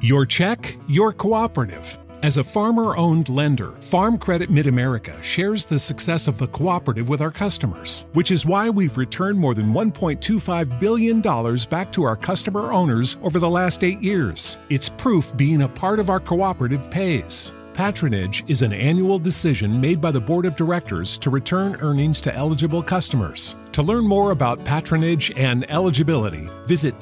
Your check, your cooperative. As a farmer-owned lender, Farm Credit Mid-America shares the success of the cooperative with our customers, which is why we've returned more than $1.25 billion back to our customer owners over the last 8 years. It's proof being a part of our cooperative pays. Patronage is an annual decision made by the Board of Directors to return earnings to eligible customers. To learn more about patronage and eligibility, visit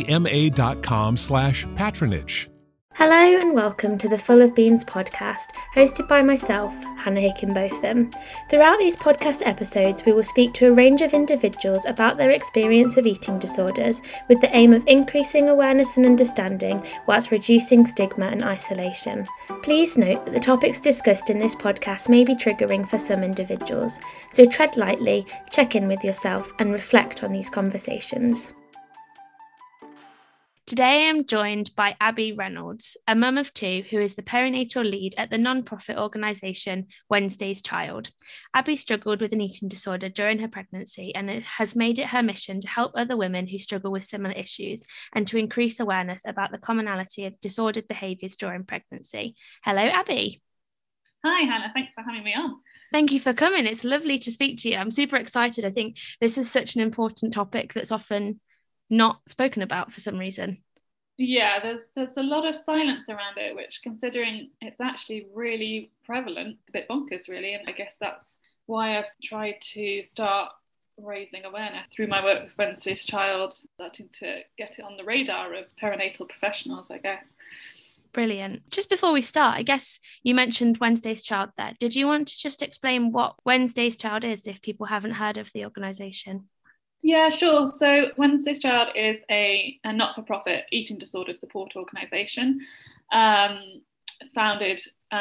fcma.com/patronage. Hello and welcome to the Full of Beans podcast, hosted by myself, Hannah Hickenbotham. Throughout these podcast episodes, we will speak to a range of individuals about their experience of eating disorders, with the aim of increasing awareness and understanding whilst reducing stigma and isolation. Please note that the topics discussed in this podcast may be triggering for some individuals, so tread lightly, check in with yourself and reflect on these conversations. Today I am joined by Abby Reynolds, a mum of two who is the perinatal lead at the non-profit organisation Wednesday's Child. Abby struggled with an eating disorder during her pregnancy, and it has made it her mission to help other women who struggle with similar issues and to increase awareness about the commonality of disordered behaviours during pregnancy. Hello, Abby. Hi, Hannah. Thanks for having me on. Thank you for coming. It's lovely to speak to you. I'm super excited. I think this is such an important topic that's often not spoken about for some reason. Yeah, there's a lot of silence around it, which, considering it's actually really prevalent, a bit bonkers really. And I guess that's why I've tried to start raising awareness through my work with Wednesday's Child, starting to get it on the radar of perinatal professionals, I guess. Brilliant. Just before we start, I guess you mentioned Wednesday's Child there. Did you want to just explain what Wednesday's Child is if people haven't heard of the organisation? Yeah, sure. So Wednesday's Child is a not-for-profit eating disorder support organisation, founded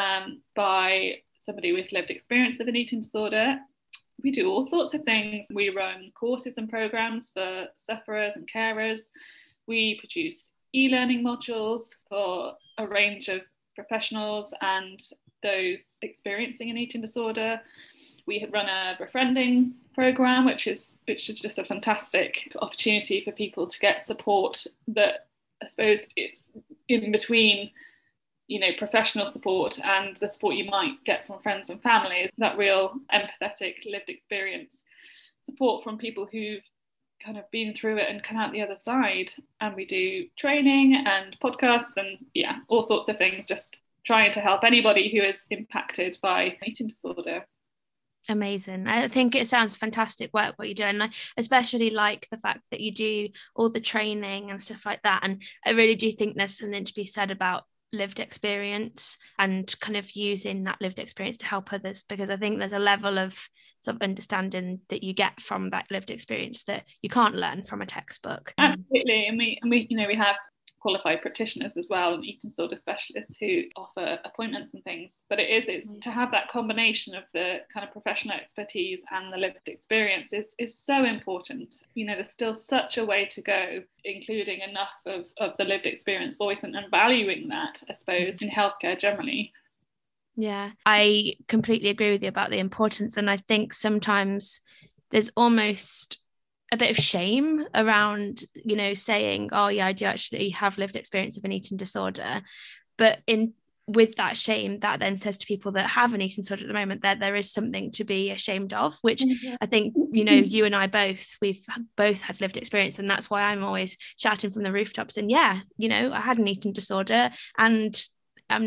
by somebody with lived experience of an eating disorder. We do all sorts of things. We run courses and programmes for sufferers and carers. We produce e-learning modules for a range of professionals and those experiencing an eating disorder. We run a befriending programme, which is just a fantastic opportunity for people to get support that, I suppose, it's in between, professional support and the support you might get from friends and family. That real empathetic lived experience support from people who've kind of been through it and come out the other side. And we do training and podcasts and all sorts of things, just trying to help anybody who is impacted by an eating disorder. Amazing. I think it sounds fantastic work what you do, and I especially like the fact that you do all the training and stuff like that. And I really do think there's something to be said about lived experience and kind of using that lived experience to help others, because I think there's a level of sort of understanding that you get from that lived experience that you can't learn from a textbook. Absolutely. And we have qualified practitioners as well, and eating disorder specialists who offer appointments and things, but it's to have that combination of the kind of professional expertise and the lived experience is so important. There's still such a way to go, including enough of the lived experience voice and valuing that, I suppose, in healthcare generally. Yeah, I completely agree with you about the importance, and I think sometimes there's almost a bit of shame around, saying, oh yeah, I do actually have lived experience of an eating disorder. But with that shame, that then says to people that have an eating disorder at the moment that there is something to be ashamed of, which I think, you and I we've both had lived experience. And that's why I'm always shouting from the rooftops and I had an eating disorder and I'm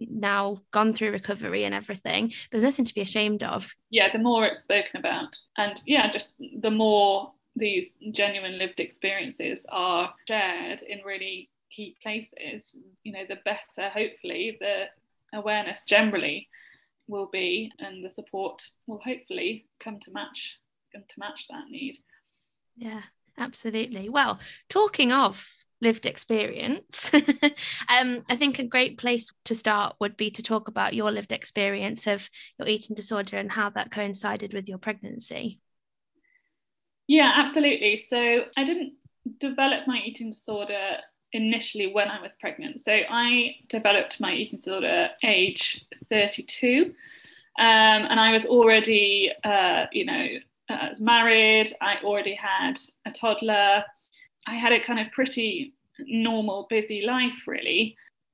now gone through recovery and everything. There's nothing to be ashamed of. Yeah, the more it's spoken about, and just the more these genuine lived experiences are shared in really key places, the better, hopefully, the awareness generally will be, and the support will hopefully come to match that need. Yeah, absolutely. Well, talking of lived experience, I think a great place to start would be to talk about your lived experience of your eating disorder and how that coincided with your pregnancy. Yeah, absolutely. So I didn't develop my eating disorder initially when I was pregnant. So I developed my eating disorder age 32, and I was already, I was married. I already had a toddler. I had a kind of pretty normal, busy life, really.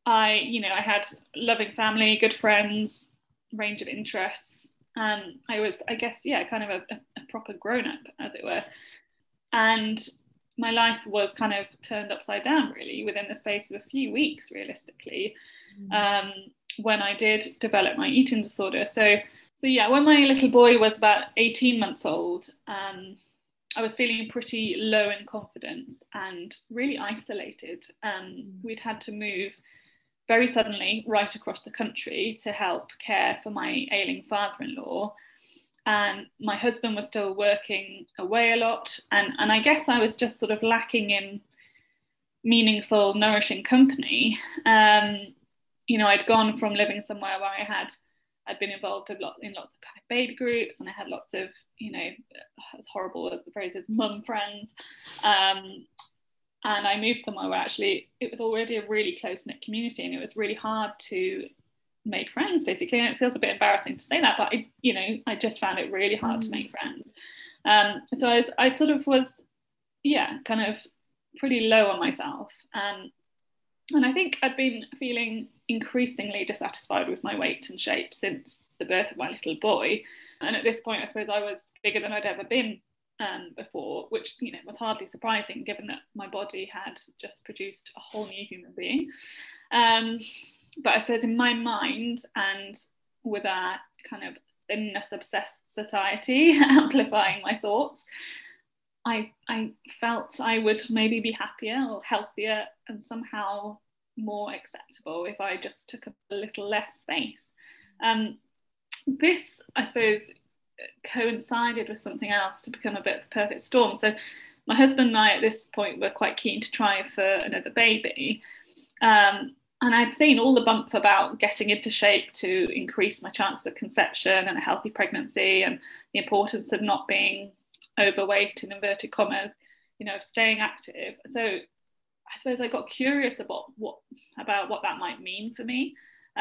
I had loving family, good friends, range of interests. I was, I guess, kind of a proper grown-up, as it were. And my life was kind of turned upside down, really, within the space of a few weeks, realistically, when I did develop my eating disorder. So when my little boy was about 18 months old, I was feeling pretty low in confidence and really isolated. We'd had to move very suddenly right across the country to help care for my ailing father-in-law. And my husband was still working away a lot. And I guess I was just sort of lacking in meaningful, nourishing company. I'd gone from living somewhere where I'd been involved in lots of kind of baby groups, and I had lots of, as horrible as the phrase is, mum friends. And I moved somewhere where actually it was already a really close-knit community, and it was really hard to make friends, basically. And it feels a bit embarrassing to say that, but I just found it really hard to make friends. So I sort of was, kind of pretty low on myself. And I think I'd been feeling increasingly dissatisfied with my weight and shape since the birth of my little boy. And at this point, I suppose I was bigger than I'd ever been before, which was hardly surprising given that my body had just produced a whole new human being. But I suppose in my mind, and with our kind of thinness obsessed society amplifying my thoughts, I felt I would maybe be happier or healthier and somehow more acceptable if I just took a little less space. This, I suppose, coincided with something else to become a bit of a perfect storm. So my husband and I at this point were quite keen to try for another baby. And I'd seen all the bump about getting into shape to increase my chances of conception and a healthy pregnancy, and the importance of not being overweight, in inverted commas, of staying active. So I suppose I got curious about what that might mean for me.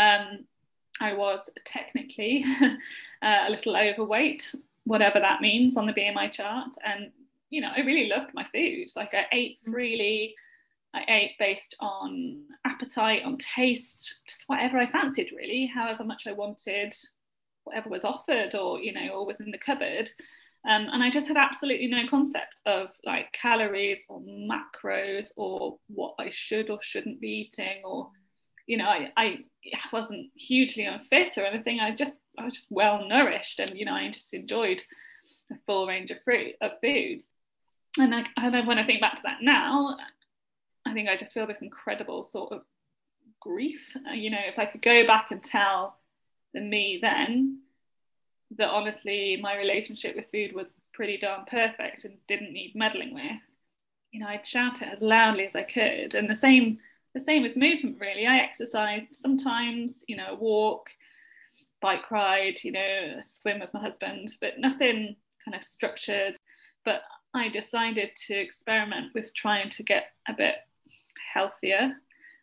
I was technically a little overweight, whatever that means on the BMI chart. And, I really loved my food. Like, I ate freely. I ate based on appetite, on taste, just whatever I fancied, really, however much I wanted, whatever was offered or was in the cupboard. And I just had absolutely no concept of like calories or macros or what I should or shouldn't be eating, or, I wasn't hugely unfit or anything. I was just well nourished, and, I just enjoyed a full range of foods. And when I think back to that now, I think I just feel this incredible sort of grief. If I could go back and tell the me then that honestly my relationship with food was pretty darn perfect and didn't need meddling with, I'd shout it as loudly as I could. And the same with movement, really. I exercise sometimes, a walk, bike ride, swim with my husband, but nothing kind of structured. But I decided to experiment with trying to get a bit healthier,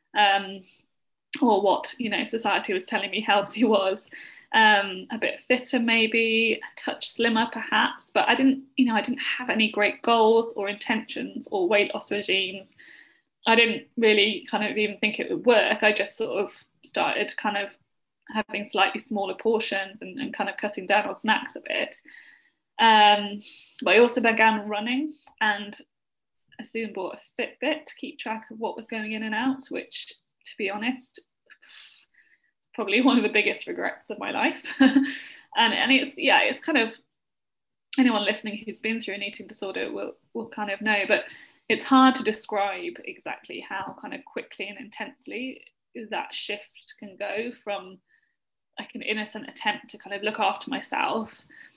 or what society was telling me healthy was, a bit fitter, maybe a touch slimmer perhaps, but I didn't have any great goals or intentions or weight loss regimes. I didn't really kind of even think it would work. I just sort of started kind of having slightly smaller portions and kind of cutting down on snacks a bit. But I also began running, and I soon bought a Fitbit to keep track of what was going in and out, which, to be honest, is probably one of the biggest regrets of my life. and it's kind of, anyone listening who's been through an eating disorder will kind of know, but it's hard to describe exactly how kind of quickly and intensely that shift can go from like an innocent attempt to kind of look after myself,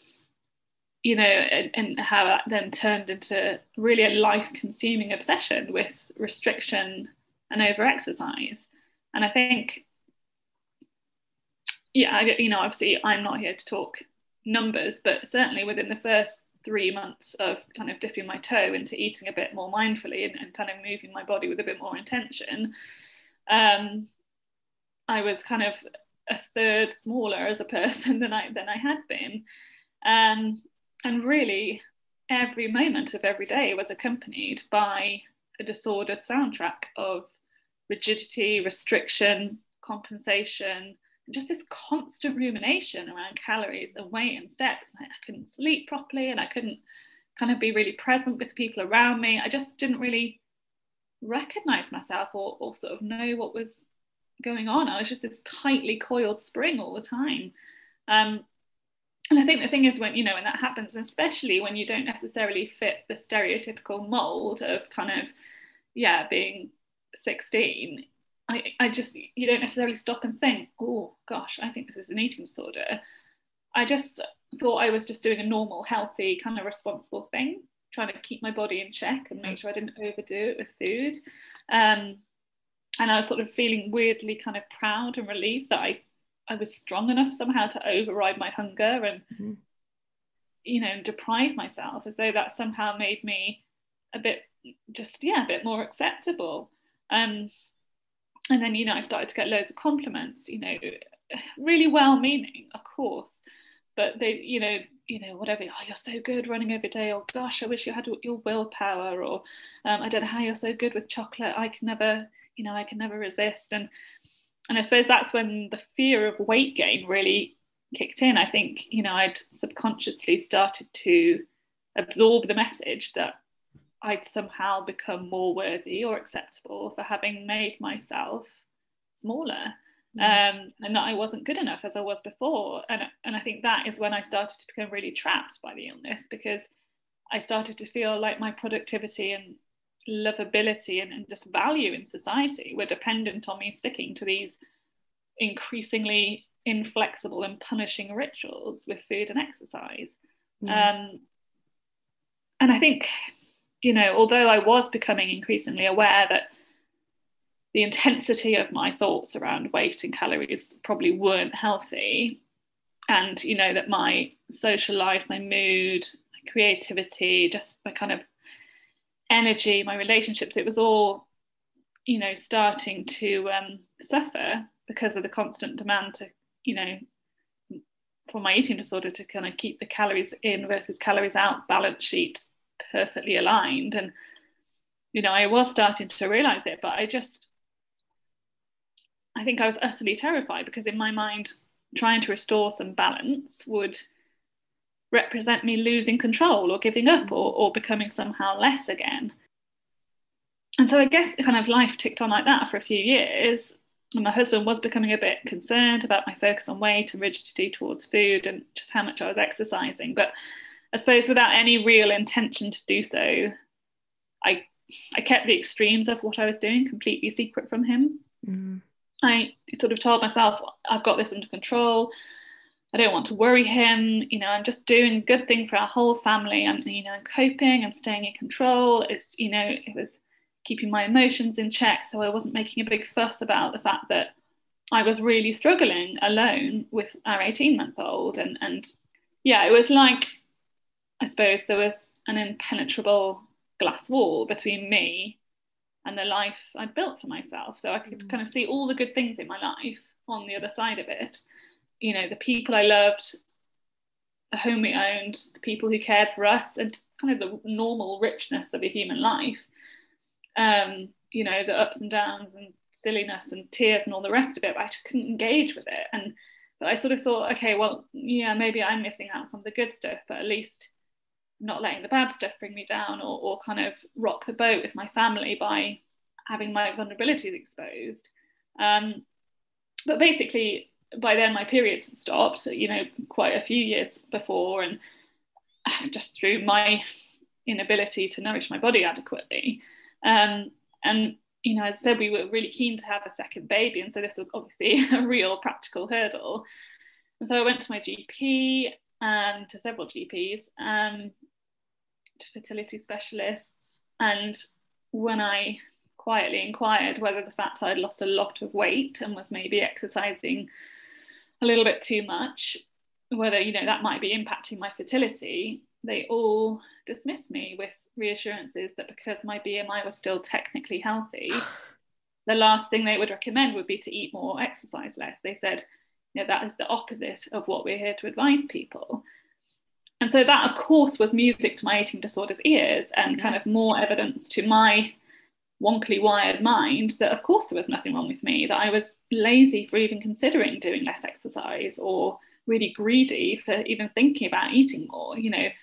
and how that then turned into really a life-consuming obsession with restriction and over-exercise. And I think, obviously I'm not here to talk numbers, but certainly within the first 3 months of kind of dipping my toe into eating a bit more mindfully and kind of moving my body with a bit more intention, I was kind of a third smaller as a person than I had been. And really, every moment of every day was accompanied by a disordered soundtrack of rigidity, restriction, compensation, and just this constant rumination around calories and weight and steps. I couldn't sleep properly, and I couldn't kind of be really present with people around me. I just didn't really recognize myself or sort of know what was going on. I was just this tightly coiled spring all the time. And I think the thing is, when when that happens, especially when you don't necessarily fit the stereotypical mold of kind of being 16, I just, you don't necessarily stop and think, oh gosh, I think this is an eating disorder. I just thought I was just doing a normal, healthy, kind of responsible thing, trying to keep my body in check and make sure I didn't overdo it with food. And I was sort of feeling weirdly kind of proud and relieved that I was strong enough somehow to override my hunger and, deprive myself, as though that somehow made me a bit more acceptable. And then, I started to get loads of compliments, really well-meaning, of course, but they, whatever, oh, you're so good running every day, or gosh, I wish you had your willpower, or I don't know how you're so good with chocolate, I can never resist. And I suppose that's when the fear of weight gain really kicked in. I think, I'd subconsciously started to absorb the message that I'd somehow become more worthy or acceptable for having made myself smaller, and that I wasn't good enough as I was before. And I think that is when I started to become really trapped by the illness, because I started to feel like my productivity and lovability and just value in society were dependent on me sticking to these increasingly inflexible and punishing rituals with food and exercise. And I think, although I was becoming increasingly aware that the intensity of my thoughts around weight and calories probably weren't healthy, and, that my social life, my mood, my creativity, just my kind of energy, my relationships, it was all, starting to suffer because of the constant demand to, for my eating disorder to kind of keep the calories in versus calories out balance sheet perfectly aligned. And I was starting to realize it, but I think I was utterly terrified, because in my mind, trying to restore some balance would represent me losing control or giving up or becoming somehow less again. And so I guess kind of life ticked on like that for a few years. And my husband was becoming a bit concerned about my focus on weight and rigidity towards food and just how much I was exercising. But I suppose without any real intention to do so, I kept the extremes of what I was doing completely secret from him. I sort of told myself, I've got this under control. I don't want to worry him. I'm just doing a good thing for our whole family. I'm coping and staying in control. It's, it was keeping my emotions in check, so I wasn't making a big fuss about the fact that I was really struggling alone with our 18-month-old. And it was like, I suppose there was an impenetrable glass wall between me and the life I'd built for myself. So I could kind of see all the good things in my life on the other side of it. The people I loved, the home we owned, the people who cared for us, and kind of the normal richness of a human life. The ups and downs and silliness and tears and all the rest of it, but I just couldn't engage with it. And but I sort of thought, okay, well, maybe I'm missing out some of the good stuff, but at least not letting the bad stuff bring me down or kind of rock the boat with my family by having my vulnerabilities exposed. But basically, by then my periods had stopped, quite a few years before, and just through my inability to nourish my body adequately. And as I said, we were really keen to have a second baby, and so this was obviously a real practical hurdle. And so I went to my GP and to several GPs, to fertility specialists, and when I quietly inquired whether the fact I'd lost a lot of weight and was maybe exercising a little bit too much, whether that might be impacting my fertility, they all dismissed me with reassurances that because my BMI was still technically healthy, the last thing they would recommend would be to eat more, exercise less. They said, that is the opposite of what we're here to advise people. And so that, of course, was music to my eating disorder's ears, and kind of more evidence to my wonkily wired mind that of course there was nothing wrong with me, that I was lazy for even considering doing less exercise, or really greedy for even thinking about eating more, you know.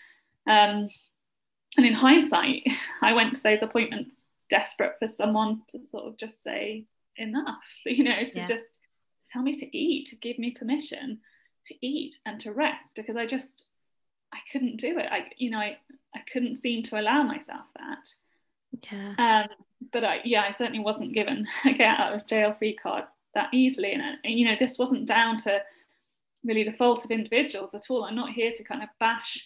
And in hindsight, I went to those appointments desperate for someone to sort of just say enough, you know, to just tell me to eat, to give me permission to eat and to rest, because I couldn't do it. I couldn't seem to allow myself that. But I certainly wasn't given a get out of jail free card that easily. And you know, this wasn't down to really the fault of individuals at all. I'm not here to kind of bash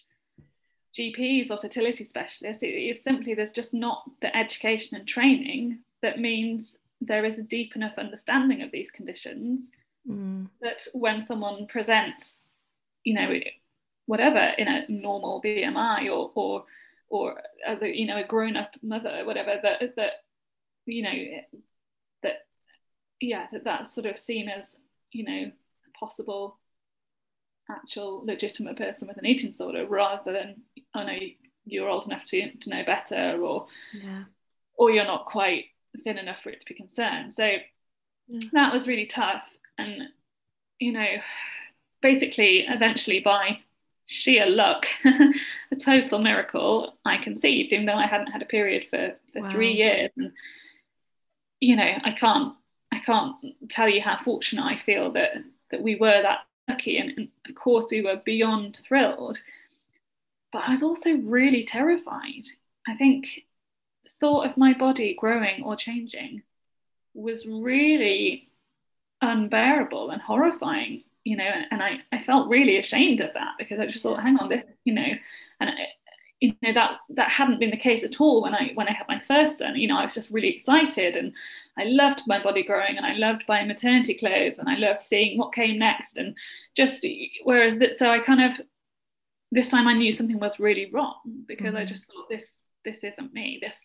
GPs or fertility specialists. It's simply there's just not the education and training that means there is a deep enough understanding of these conditions that when someone presents, you know, whatever, in a normal BMI or as a, you know, a grown-up mother, whatever, that you know, that's sort of seen as, you know, a possible actual legitimate person with an eating disorder, rather than, oh no, you're old enough to know better, or you're not quite thin enough for it to be concerned. So that was really tough. And you know, basically eventually, by sheer luck, a total miracle, I conceived, even though I hadn't had a period for 3 years. And you know, I can't tell you how fortunate I feel that we were that lucky, and of course we were beyond thrilled, but I was also really terrified. I think the thought of my body growing or changing was really unbearable and horrifying, you know, and I felt really ashamed of that, because I just thought, hang on, this, you know, and you know, that hadn't been the case at all when I had my first son. You know, I was just really excited, and I loved my body growing, and I loved buying maternity clothes, and I loved seeing what came next, and just whereas that, so I kind of, this time I knew something was really wrong, because I just thought, this isn't me. This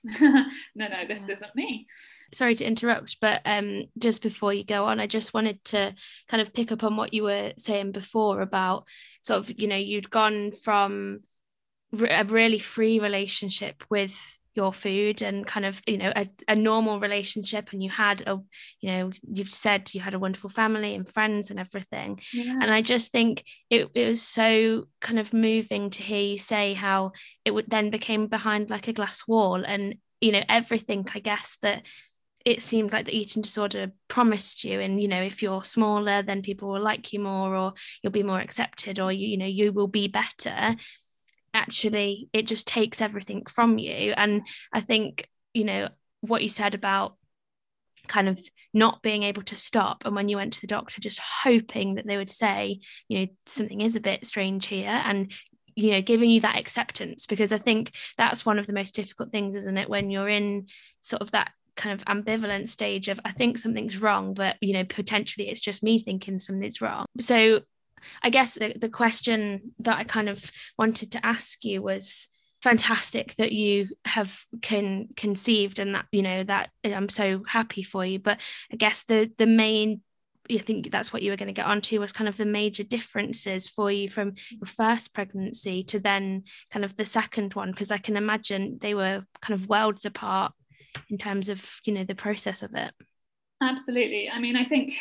this isn't me. Sorry to interrupt, but just before you go on, I just wanted to kind of pick up on what you were saying before about sort of, you know, you'd gone from a really free relationship with your food and kind of, you know, a normal relationship, and you had you know, you've said you had a wonderful family and friends and everything. And I just think it was so kind of moving to hear you say how it would then became behind like a glass wall, and you know, everything I guess that it seemed like the eating disorder promised you, and you know, if you're smaller then people will like you more, or you'll be more accepted, or you know, you will be better. Actually, it just takes everything from you. And I think, you know, what you said about kind of not being able to stop, and when you went to the doctor just hoping that they would say, you know, something is a bit strange here, and you know, giving you that acceptance, because I think that's one of the most difficult things, isn't it, when you're in sort of that kind of ambivalent stage of, I think something's wrong, but you know, potentially it's just me thinking something's wrong. So I guess the question that I kind of wanted to ask you was, fantastic that you have conceived, and that, you know, that I'm so happy for you. But I guess the main, I think that's what you were going to get onto, was kind of the major differences for you from your first pregnancy to then kind of the second one, because I can imagine they were kind of worlds apart in terms of, you know, the process of it. Absolutely. I mean, I think,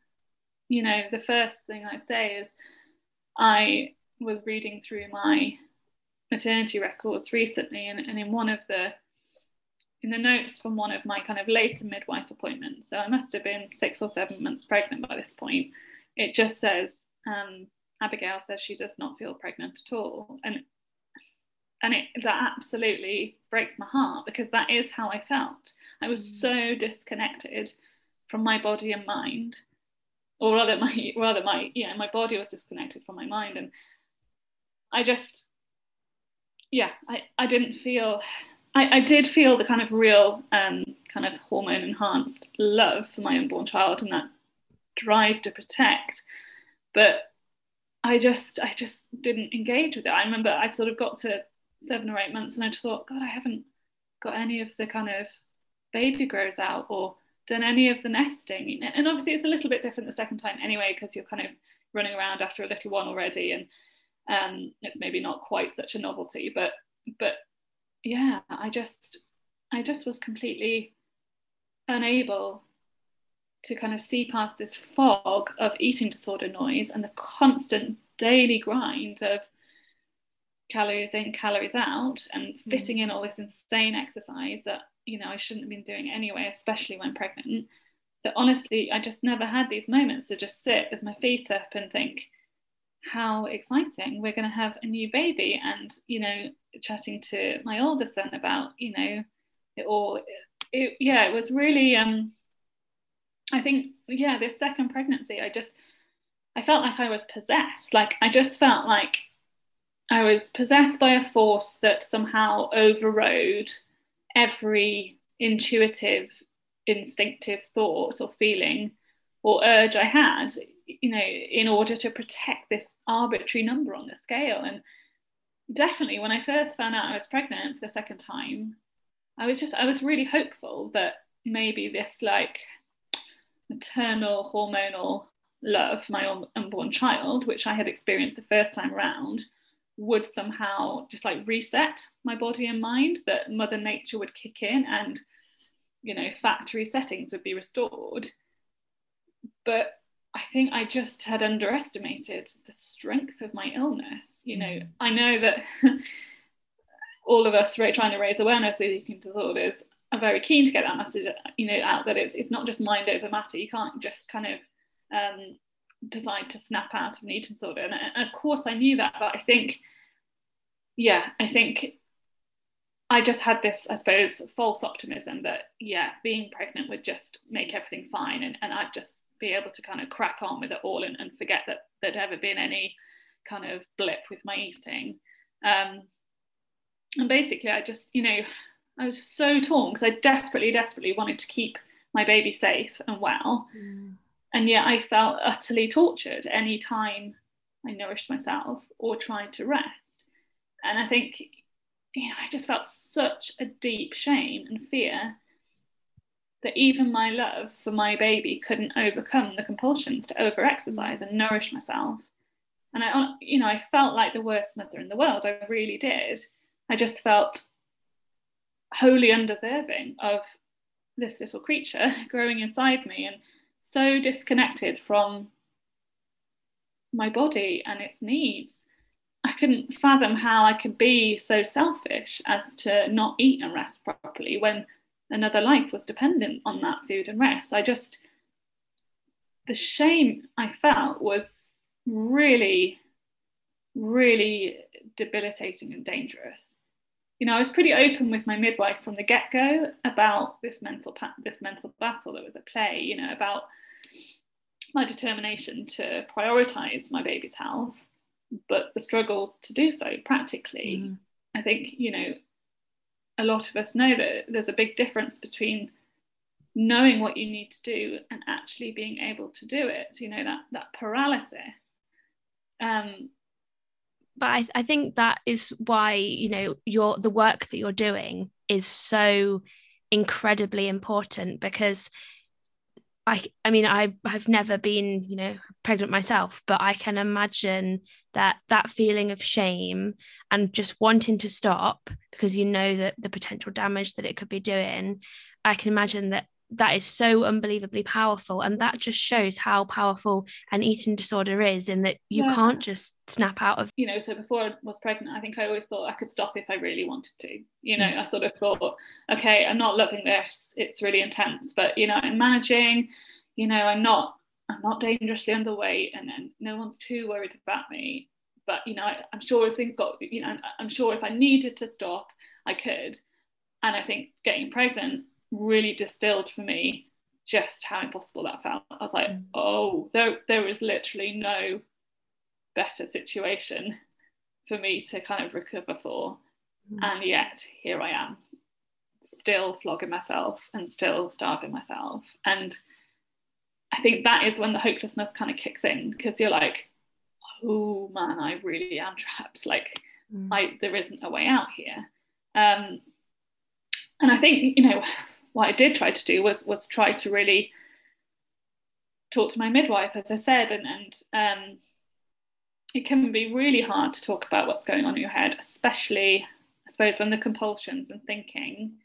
you know, the first thing I'd say is I was reading through my maternity records recently, and in the notes from one of my kind of later midwife appointments, so I must have been 6 or 7 months pregnant by this point, it just says, Abigail says she does not feel pregnant at all. And that absolutely breaks my heart, because that is how I felt. I was so disconnected from my body and mind, or rather my body was disconnected from my mind. And I just, I didn't feel, I did feel the kind of real kind of hormone enhanced love for my unborn child and that drive to protect, but I just didn't engage with it. I remember I sort of got to 7 or 8 months and I just thought, God, I haven't got any of the kind of baby grows out or done any of the nesting. And obviously it's a little bit different the second time anyway, because you're kind of running around after a little one already, and it's maybe not quite such a novelty, but yeah, I just was completely unable to kind of see past this fog of eating disorder noise and the constant daily grind of calories in, calories out, and fitting in all this insane exercise that, you know, I shouldn't have been doing anyway, especially when pregnant. That honestly, I just never had these moments to just sit with my feet up and think, how exciting, we're going to have a new baby. And, you know, chatting to my older son about, you know, it was really, I think, yeah, this second pregnancy, I felt like I was possessed. Like, I just felt like I was possessed by a force that somehow overrode every intuitive, instinctive thought or feeling or urge I had, you know, in order to protect this arbitrary number on the scale. And definitely when I first found out I was pregnant for the second time, I was really hopeful that maybe this like maternal hormonal love, my unborn child, which I had experienced the first time around, would somehow just like reset my body and mind, that Mother Nature would kick in and, you know, factory settings would be restored. But I think I just had underestimated the strength of my illness. You know, I know that all of us trying to raise awareness with eating disorders are very keen to get that message, you know, out, that it's not just mind over matter. You can't just kind of decide to snap out of an eating disorder. And of course I knew that, but I think I just had this, I suppose, false optimism that, yeah, being pregnant would just make everything fine, and I'd just be able to kind of crack on with it all and forget that there'd ever been any kind of blip with my eating. And basically I just, you know, I was so torn because I desperately wanted to keep my baby safe and well. And yet I felt utterly tortured any time I nourished myself or tried to rest. And I think, you know, I just felt such a deep shame and fear that even my love for my baby couldn't overcome the compulsions to over-exercise and nourish myself. And I felt like the worst mother in the world. I really did. I just felt wholly undeserving of this little creature growing inside me, and so disconnected from my body and its needs. I couldn't fathom how I could be so selfish as to not eat and rest properly when another life was dependent on that food and rest. The shame I felt was really, really debilitating and dangerous. You know, I was pretty open with my midwife from the get-go about this mental battle that was at play, you know, about my determination to prioritize my baby's health, but the struggle to do so practically. I think, you know, a lot of us know that there's a big difference between knowing what you need to do and actually being able to do it, you know, that paralysis. But I think that is why, you know, the work that you're doing is so incredibly important, because I mean, I've never been, you know, pregnant myself, but I can imagine that feeling of shame and just wanting to stop because you know that the potential damage that it could be doing. I can imagine that is so unbelievably powerful, and that just shows how powerful an eating disorder is, in that you can't just snap out of, you know. So before I was pregnant, I think I always thought I could stop if I really wanted to, you know. I sort of thought, okay, I'm not loving this, it's really intense, but, you know, I'm managing, you know, I'm not dangerously underweight, and no one's too worried about me. But, you know, I'm sure if things got, you know, I'm sure if I needed to stop, I could. And I think getting pregnant really distilled for me just how impossible that felt. I was like, oh, there is literally no better situation for me to kind of recover for. And yet here I am, still flogging myself and still starving myself. And I think that is when the hopelessness kind of kicks in, because you're like, oh man, I really am trapped. Like, there isn't a way out here. And I think, you know, what I did try to do was try to really talk to my midwife, as I said, and it can be really hard to talk about what's going on in your head, especially, I suppose, when the compulsions and thinking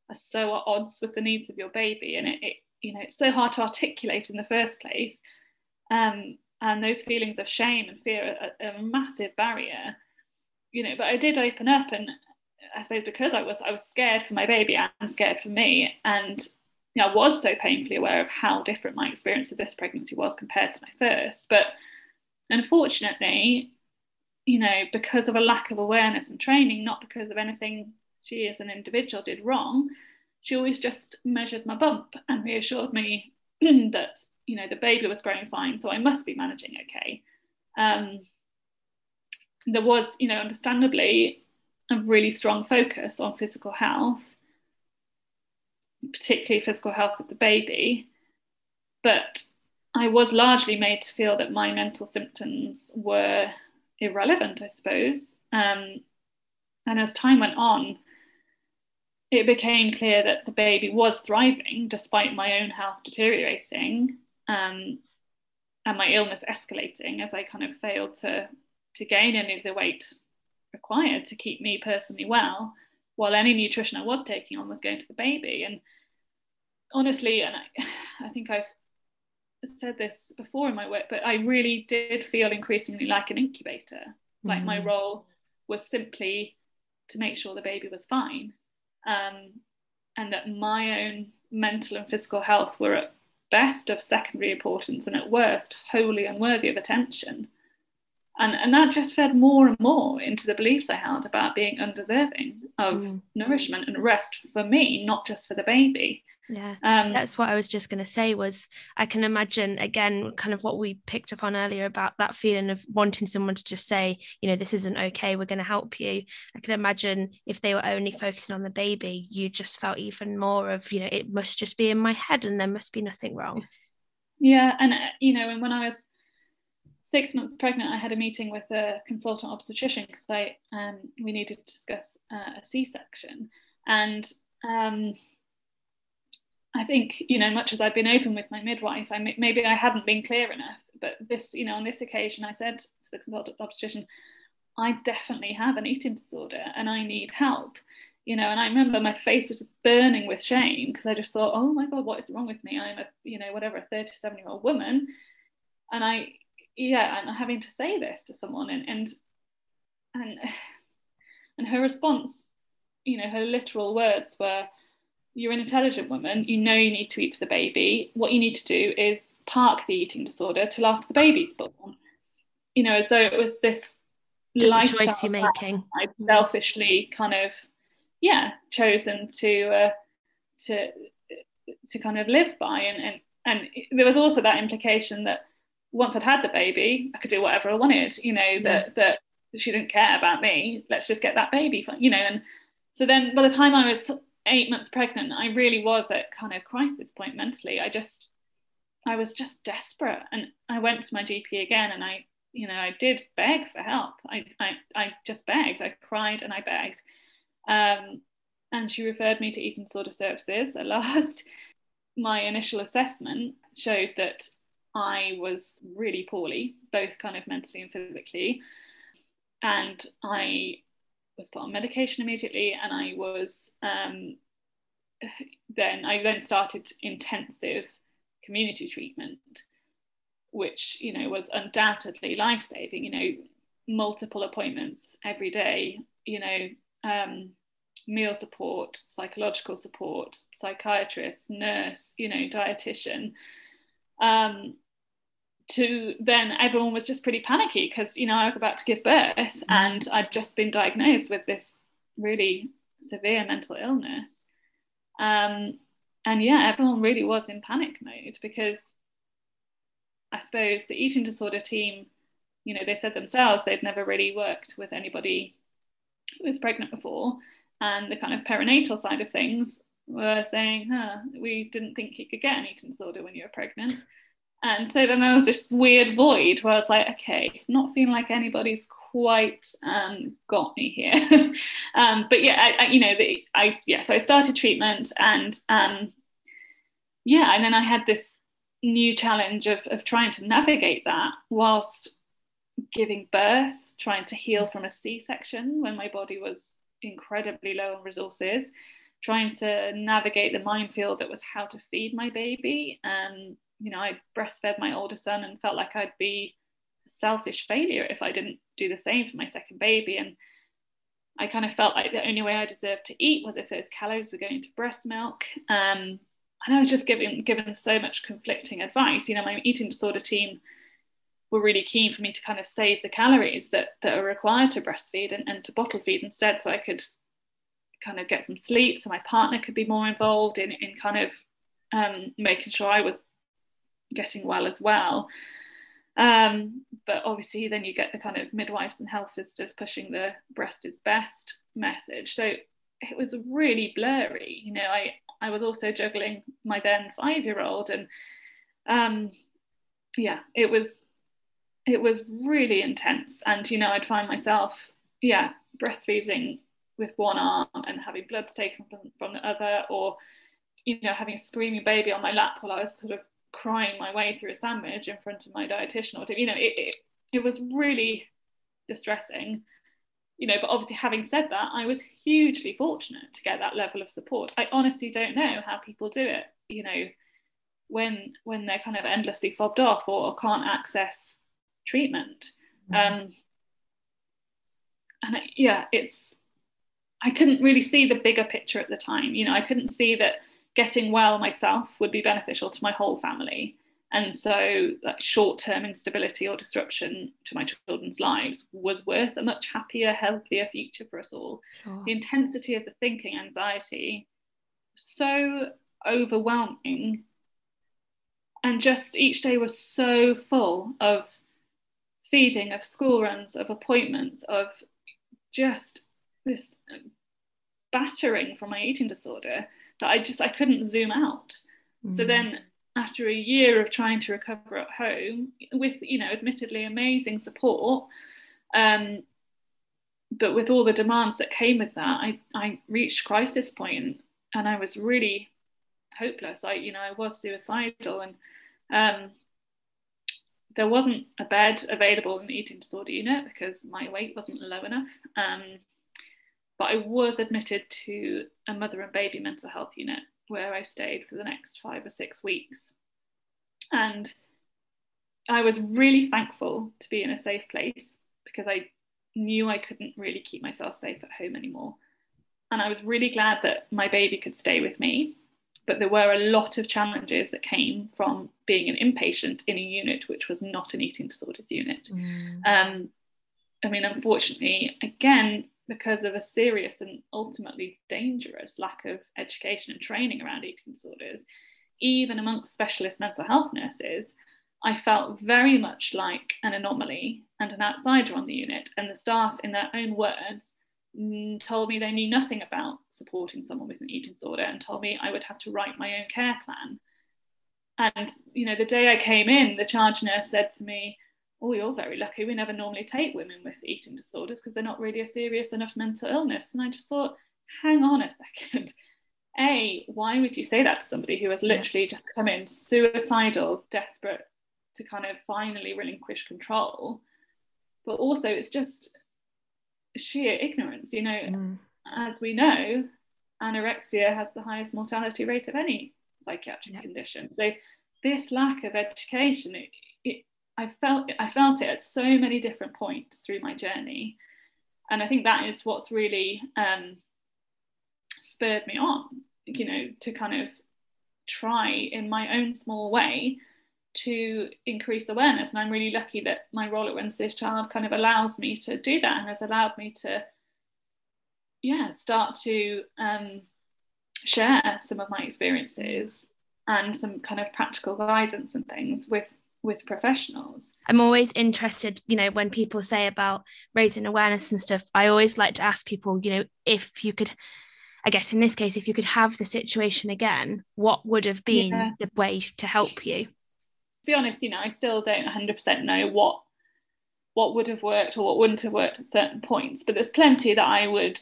are so at odds with the needs of your baby, and it it's so hard to articulate in the first place. And those feelings of shame and fear are a massive barrier, but I did open up, and I suppose because I was scared for my baby and scared for me, and I was so painfully aware of how different my experience of this pregnancy was compared to my first. But unfortunately, because of a lack of awareness and training, not because of anything she as an individual did wrong, she always just measured my bump and reassured me that, the baby was growing fine, so I must be managing okay. There was, understandably, a really strong focus on physical health, particularly physical health of the baby. But I was largely made to feel that my mental symptoms were irrelevant, I suppose. And as time went on, it became clear that the baby was thriving despite my own health deteriorating, and my illness escalating as I kind of failed to gain any of the weight required to keep me personally well, while any nutrition I was taking on was going to the baby. And honestly, and I think I've said this before in my work, but I really did feel increasingly like an incubator. Like my role was simply to make sure the baby was fine, and that my own mental and physical health were at best of secondary importance and at worst wholly unworthy of attention. And that just fed more and more into the beliefs I held about being undeserving of nourishment and rest for me, not just for the baby. Yeah, that's what I was just going to say. Was I can imagine, again, kind of what we picked up on earlier about that feeling of wanting someone to just say, this isn't okay, we're going to help you. I can imagine if they were only focusing on the baby, you just felt even more of, it must just be in my head and there must be nothing wrong. Yeah, and and when I was 6 months pregnant, I had a meeting with a consultant obstetrician because we needed to discuss a C-section. And I think, much as I've been open with my midwife, maybe I hadn't been clear enough. But this, on this occasion, I said to the consultant obstetrician, I definitely have an eating disorder and I need help. And I remember my face was burning with shame because I just thought, oh my God, what is wrong with me? I'm a 37-year-old woman. And and having to say this to someone, and her response, her literal words were, you're an intelligent woman, you need to eat for the baby. What you need to do is park the eating disorder till after the baby's born. As though it was this just a choice you're making. I'd selfishly kind of, chosen to kind of live by. And there was also that implication that once I'd had the baby, I could do whatever I wanted, that she didn't care about me. Let's just get that baby, And so then by the time I was 8 months pregnant, I really was at kind of crisis point mentally. I was just desperate. And I went to my GP again, and I did beg for help. I just begged. I cried and I begged. And she referred me to eating disorder services. At last, my initial assessment showed that I was really poorly, both kind of mentally and physically. And I was put on medication immediately, and I was then started intensive community treatment, which was undoubtedly life-saving. Multiple appointments every day, meal support, psychological support, psychiatrist, nurse, dietitian. To then everyone was just pretty panicky because I was about to give birth and I'd just been diagnosed with this really severe mental illness, and everyone really was in panic mode because I suppose the eating disorder team, they said themselves they'd never really worked with anybody who was pregnant before, and the kind of perinatal side of things were saying, we didn't think you could get an eating disorder when you were pregnant. And so then there was this weird void where I was like, okay, not feeling like anybody's quite got me here. But so I started treatment, and and then I had this new challenge of trying to navigate that whilst giving birth, trying to heal from a C-section when my body was incredibly low on resources, trying to navigate the minefield that was how to feed my baby. You know, I breastfed my older son and felt like I'd be a selfish failure if I didn't do the same for my second baby. And I kind of felt like the only way I deserved to eat was if those calories were going to breast milk. And I was just given so much conflicting advice. You know, my eating disorder team were really keen for me to kind of save the calories that are required to breastfeed and to bottle feed instead, so I could kind of get some sleep, so my partner could be more involved in kind of making sure I was getting well as well. But obviously then you get the kind of midwives and health visitors pushing the breast is best message. So it was really blurry. You know, I was also juggling my then 5-year-old, and yeah, it was really intense. And, you know, I'd find myself, breastfeeding with one arm and having bloods taken from the other, or, you know, having a screaming baby on my lap while I was sort of crying my way through a sandwich in front of my dietitian, or, you know, it was really distressing, you know. But obviously, having said that, I was hugely fortunate to get that level of support. I honestly don't know how people do it, you know, when they're kind of endlessly fobbed off or can't access treatment. And I couldn't really see the bigger picture at the time. You know, I couldn't see that getting well myself would be beneficial to my whole family. And so that short-term instability or disruption to my children's lives was worth a much happier, healthier future for us all. Sure. The intensity of the thinking, anxiety, so overwhelming. And just each day was so full of feeding, of school runs, of appointments, of just this battering from my eating disorder that I couldn't zoom out. So then after a year of trying to recover at home with, you know, admittedly amazing support, but with all the demands that came with that, I reached crisis point and I was really hopeless. I was suicidal, and there wasn't a bed available in the eating disorder unit because my weight wasn't low enough. But I was admitted to a mother and baby mental health unit where I stayed for the next 5 or 6 weeks. And I was really thankful to be in a safe place because I knew I couldn't really keep myself safe at home anymore. And I was really glad that my baby could stay with me. But there were a lot of challenges that came from being an inpatient in a unit which was not an eating disorders unit. I mean, unfortunately, again, because of a serious and ultimately dangerous lack of education and training around eating disorders, even amongst specialist mental health nurses, I felt very much like an anomaly and an outsider on the unit. And the staff, in their own words, told me they knew nothing about supporting someone with an eating disorder and told me I would have to write my own care plan. And, you know, the day I came in, the charge nurse said to me, "Oh, you're very lucky. We never normally take women with eating disorders because they're not really a serious enough mental illness." And I just thought, hang on a second. A, why would you say that to somebody who has literally just come in suicidal, desperate to kind of finally relinquish control? But also it's just sheer ignorance, you know. As we know, anorexia has the highest mortality rate of any psychiatric condition. So this lack of education, I felt it at so many different points through my journey. And I think that is what's really spurred me on, you know, to kind of try in my own small way to increase awareness. And I'm really lucky that my role at Wednesday's Child kind of allows me to do that and has allowed me to start to share some of my experiences and some kind of practical guidance and things with professionals. I'm always interested, you know, when people say about raising awareness and stuff, I always like to ask people, you know, if you could, I guess in this case, if you could have the situation again, what would have been the way to help you? To be honest, you know, I still don't 100% know what would have worked or what wouldn't have worked at certain points, but there's plenty that I would,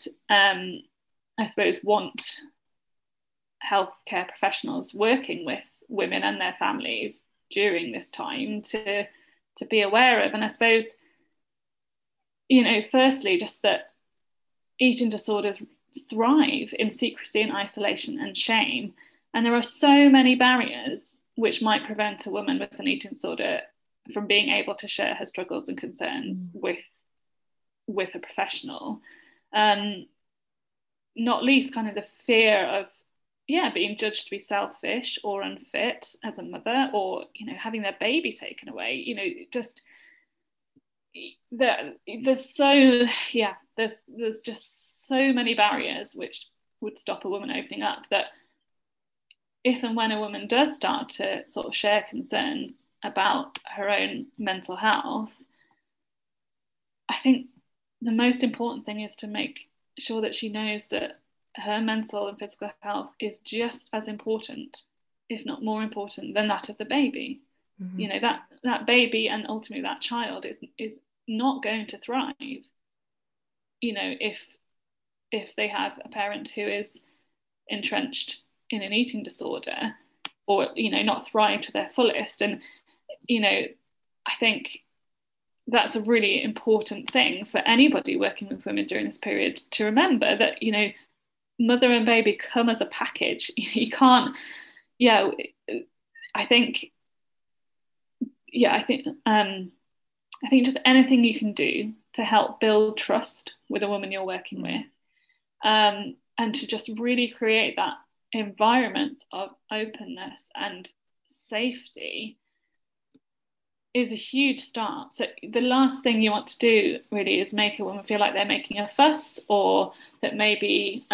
I suppose, want healthcare professionals working with women and their families during this time to be aware of. And I suppose, you know, firstly, just that eating disorders thrive in secrecy and isolation and shame. And there are so many barriers which might prevent a woman with an eating disorder from being able to share her struggles and concerns with a professional. Not least kind of the fear of being judged to be selfish or unfit as a mother, or having their baby taken away. Just there's just so many barriers which would stop a woman opening up, that if and when a woman does start to sort of share concerns about her own mental health, I think the most important thing is to make sure that she knows that her mental and physical health is just as important, if not more important, than that of the baby. Mm-hmm. That baby and ultimately that child is not going to thrive, if they have a parent who is entrenched in an eating disorder, or not thrive to their fullest. And I think that's a really important thing for anybody working with women during this period to remember, that mother and baby come as a package. You can't I think just anything you can do to help build trust with a woman you're working with, and to just really create that environment of openness and safety, is a huge start. So the last thing you want to do really is make a woman feel like they're making a fuss, or that maybe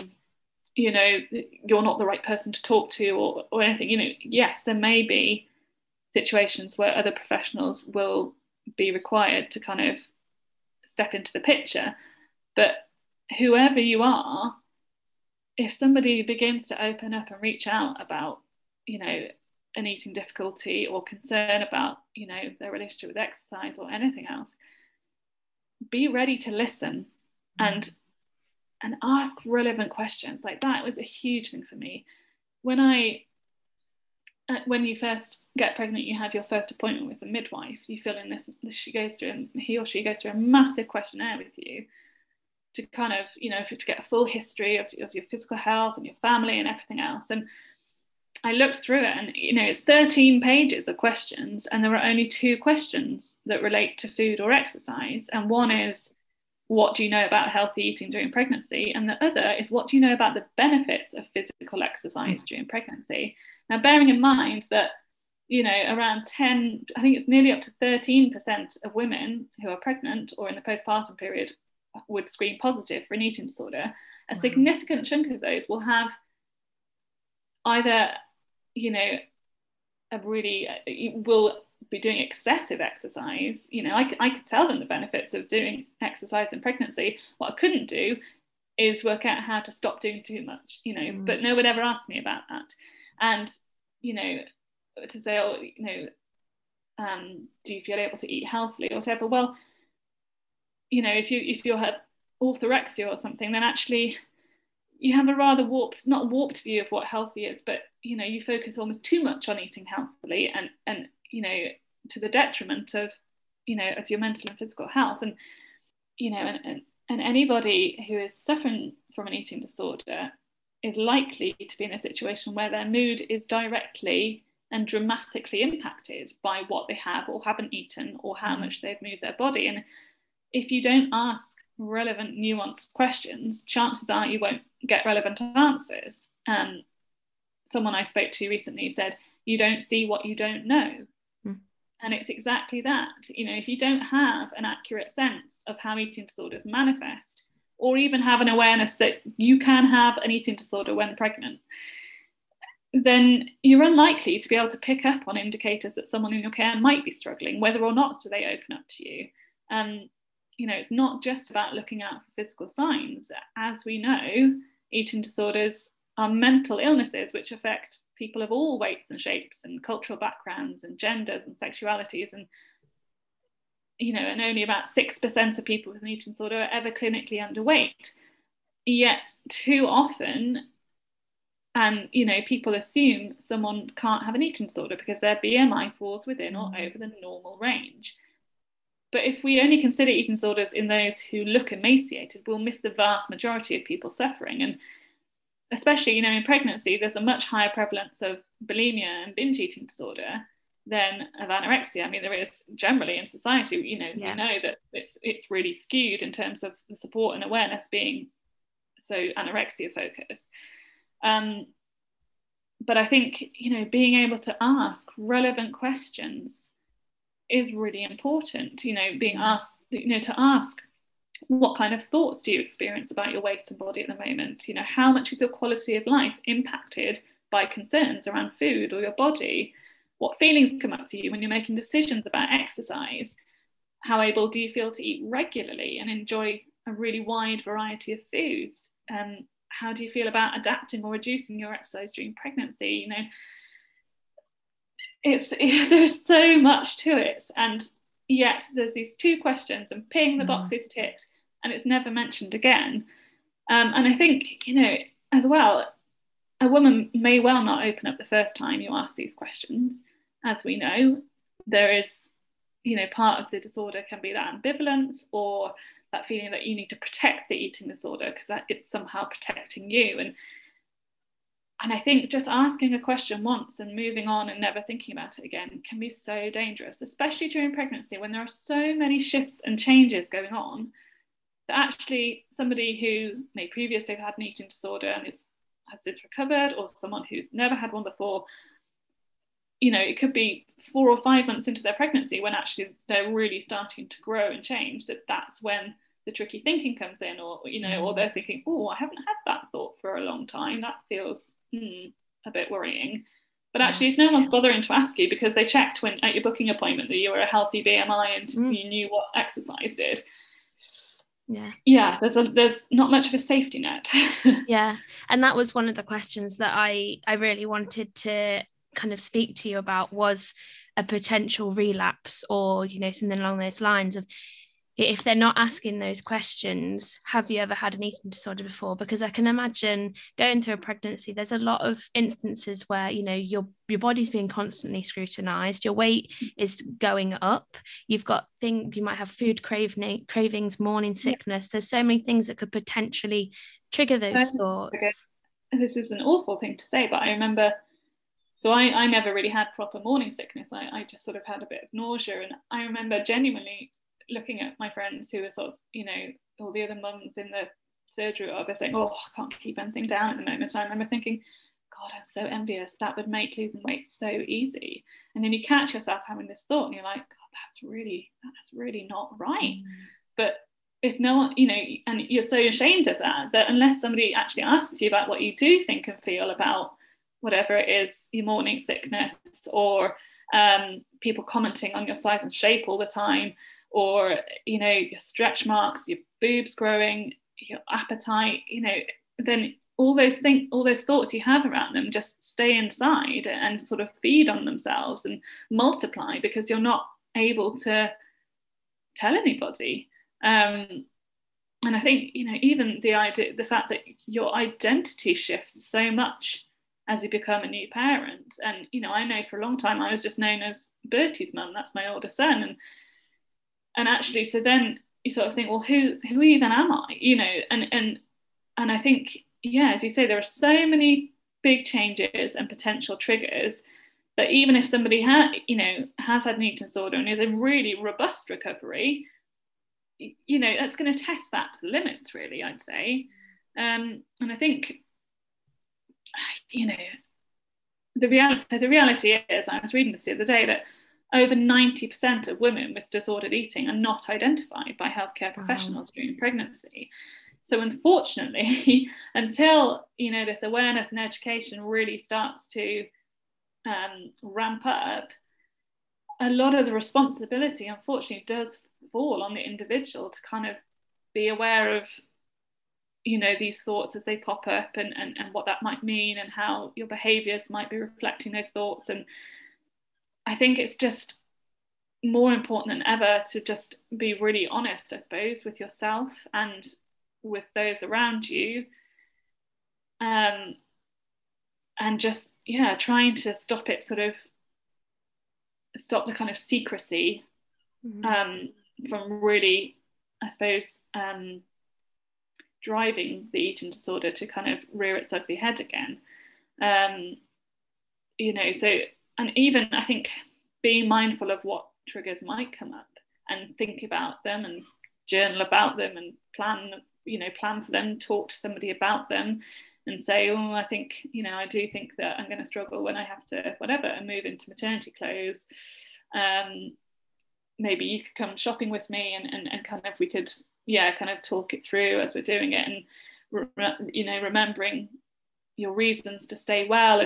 you're not the right person to talk to, or anything. Yes, there may be situations where other professionals will be required to kind of step into the picture, but whoever you are, if somebody begins to open up and reach out about an eating difficulty or concern about their relationship with exercise or anything else, be ready to listen and ask relevant questions. Like, that was a huge thing for me. When you first get pregnant, you have your first appointment with a midwife. You fill in this, he or she goes through a massive questionnaire with you to kind of, to get a full history of your physical health and your family and everything else. And I looked through it, and it's 13 pages of questions, and there are only 2 questions that relate to food or exercise. And one is, what do you know about healthy eating during pregnancy? And the other is, what do you know about the benefits of physical exercise during pregnancy? Now, bearing in mind that around 10, I think it's nearly up to 13% of women who are pregnant or in the postpartum period would screen positive for an eating disorder. A significant chunk of those will have either will be doing excessive exercise. I could tell them the benefits of doing exercise in pregnancy. What I couldn't do is work out how to stop doing too much, but no one ever asked me about that. And to say, do you feel able to eat healthily or whatever? Well, if you have orthorexia or something, then actually you have a rather not warped view of what healthy is, but you focus almost too much on eating healthily, and to the detriment of of your mental and physical health. And and anybody who is suffering from an eating disorder is likely to be in a situation where their mood is directly and dramatically impacted by what they have or haven't eaten, or how much they've moved their body. And if you don't ask relevant, nuanced questions, chances are you won't get relevant answers. Someone I spoke to recently said, you don't see what you don't know. And it's exactly that. If you don't have an accurate sense of how eating disorders manifest, or even have an awareness that you can have an eating disorder when pregnant, then you're unlikely to be able to pick up on indicators that someone in your care might be struggling, whether or not do they open up to you. It's not just about looking out for physical signs. As we know, eating disorders are mental illnesses which affect people of all weights and shapes and cultural backgrounds and genders and sexualities. And and only about 6% of people with an eating disorder are ever clinically underweight. Yet too often, and people assume someone can't have an eating disorder because their BMI falls within or over the normal range. But if we only consider eating disorders in those who look emaciated, we'll miss the vast majority of people suffering. And especially, you know, in pregnancy, there's a much higher prevalence of bulimia and binge eating disorder than of anorexia. I mean, there is generally in society, you know, we know that it's really skewed in terms of the support and awareness being so anorexia focused. But I think, you know, being able to ask relevant questions is really important, you know, being asked, you know, to ask, what kind of thoughts do you experience about your weight and body at the moment? You know, how much is your quality of life impacted by concerns around food or your body? What feelings come up for you when you're making decisions about exercise? How able do you feel to eat regularly and enjoy a really wide variety of foods? How do you feel about adapting or reducing your exercise during pregnancy? You know, there's so much to it, and yet there's these 2 questions and ping, the box is ticked, and it's never mentioned again. And I think, you know, as well, a woman may well not open up the first time you ask these questions. As we know, there is, you know, part of the disorder can be that ambivalence or that feeling that you need to protect the eating disorder because it's somehow protecting you. And I think just asking a question once and moving on and never thinking about it again can be so dangerous, especially during pregnancy when there are so many shifts and changes going on, that actually somebody who may previously have had an eating disorder and has since recovered, or someone who's never had one before, you know, it could be 4 or 5 months into their pregnancy when actually they're really starting to grow and change, that's when the tricky thinking comes in, or, you know, or they're thinking, oh, I haven't had that thought for a long time, that feels a bit worrying. But actually, if no one's bothering to ask you because they checked when at your booking appointment that you were a healthy BMI and you knew what exercise did, there's not much of a safety net. And that was one of the questions that I really wanted to kind of speak to you about, was a potential relapse, or, you know, something along those lines of, if they're not asking those questions, have you ever had an eating disorder before? Because I can imagine going through a pregnancy, there's a lot of instances where, you know, your body's being constantly scrutinized, your weight is going up, you might have food cravings, morning sickness. There's so many things that could potentially trigger those thoughts. This is an awful thing to say, but I remember, so I never really had proper morning sickness. I just sort of had a bit of nausea, and I remember genuinely looking at my friends who were sort of, you know, all the other mums in the surgery, they're saying, oh, I can't keep anything down at the moment. And I remember thinking, God, I'm so envious. That would make losing weight so easy. And then you catch yourself having this thought and you're like, God, that's really not right. But if no one, you know, and you're so ashamed of that unless somebody actually asks you about what you do think and feel about whatever it is, your morning sickness, or people commenting on your size and shape all the time, or, you know, your stretch marks, your boobs growing, your appetite, you know, then all those thoughts you have around them just stay inside and sort of feed on themselves and multiply because you're not able to tell anybody. And I think, you know, even the fact that your identity shifts so much as you become a new parent. And, you know, I know for a long time I was just known as Bertie's mum, that's my older son. And actually, so then you sort of think, well, who even am I? You know, and I think, yeah, as you say, there are so many big changes and potential triggers that even if somebody has had an eating disorder and is in really robust recovery, you know, that's going to test that to the limits, really, I'd say. And I think, you know, the reality is, I was reading this the other day, that over 90% of women with disordered eating are not identified by healthcare professionals during pregnancy. So unfortunately, until, you know, this awareness and education really starts to ramp up, a lot of the responsibility, unfortunately, does fall on the individual to kind of be aware of, you know, these thoughts as they pop up and what that might mean and how your behaviours might be reflecting those thoughts. And I think it's just more important than ever to just be really honest, I suppose, with yourself and with those around you. And just, yeah, trying to stop the kind of secrecy really, I suppose, driving the eating disorder to kind of rear its ugly head again. So, and even I think being mindful of what triggers might come up and think about them and journal about them and plan for them, talk to somebody about them and say, oh, I think, I do think that I'm going to struggle when I have to whatever and move into maternity clothes. Maybe you could come shopping with me and kind of we could kind of talk it through as we're doing it, and remembering your reasons to stay well,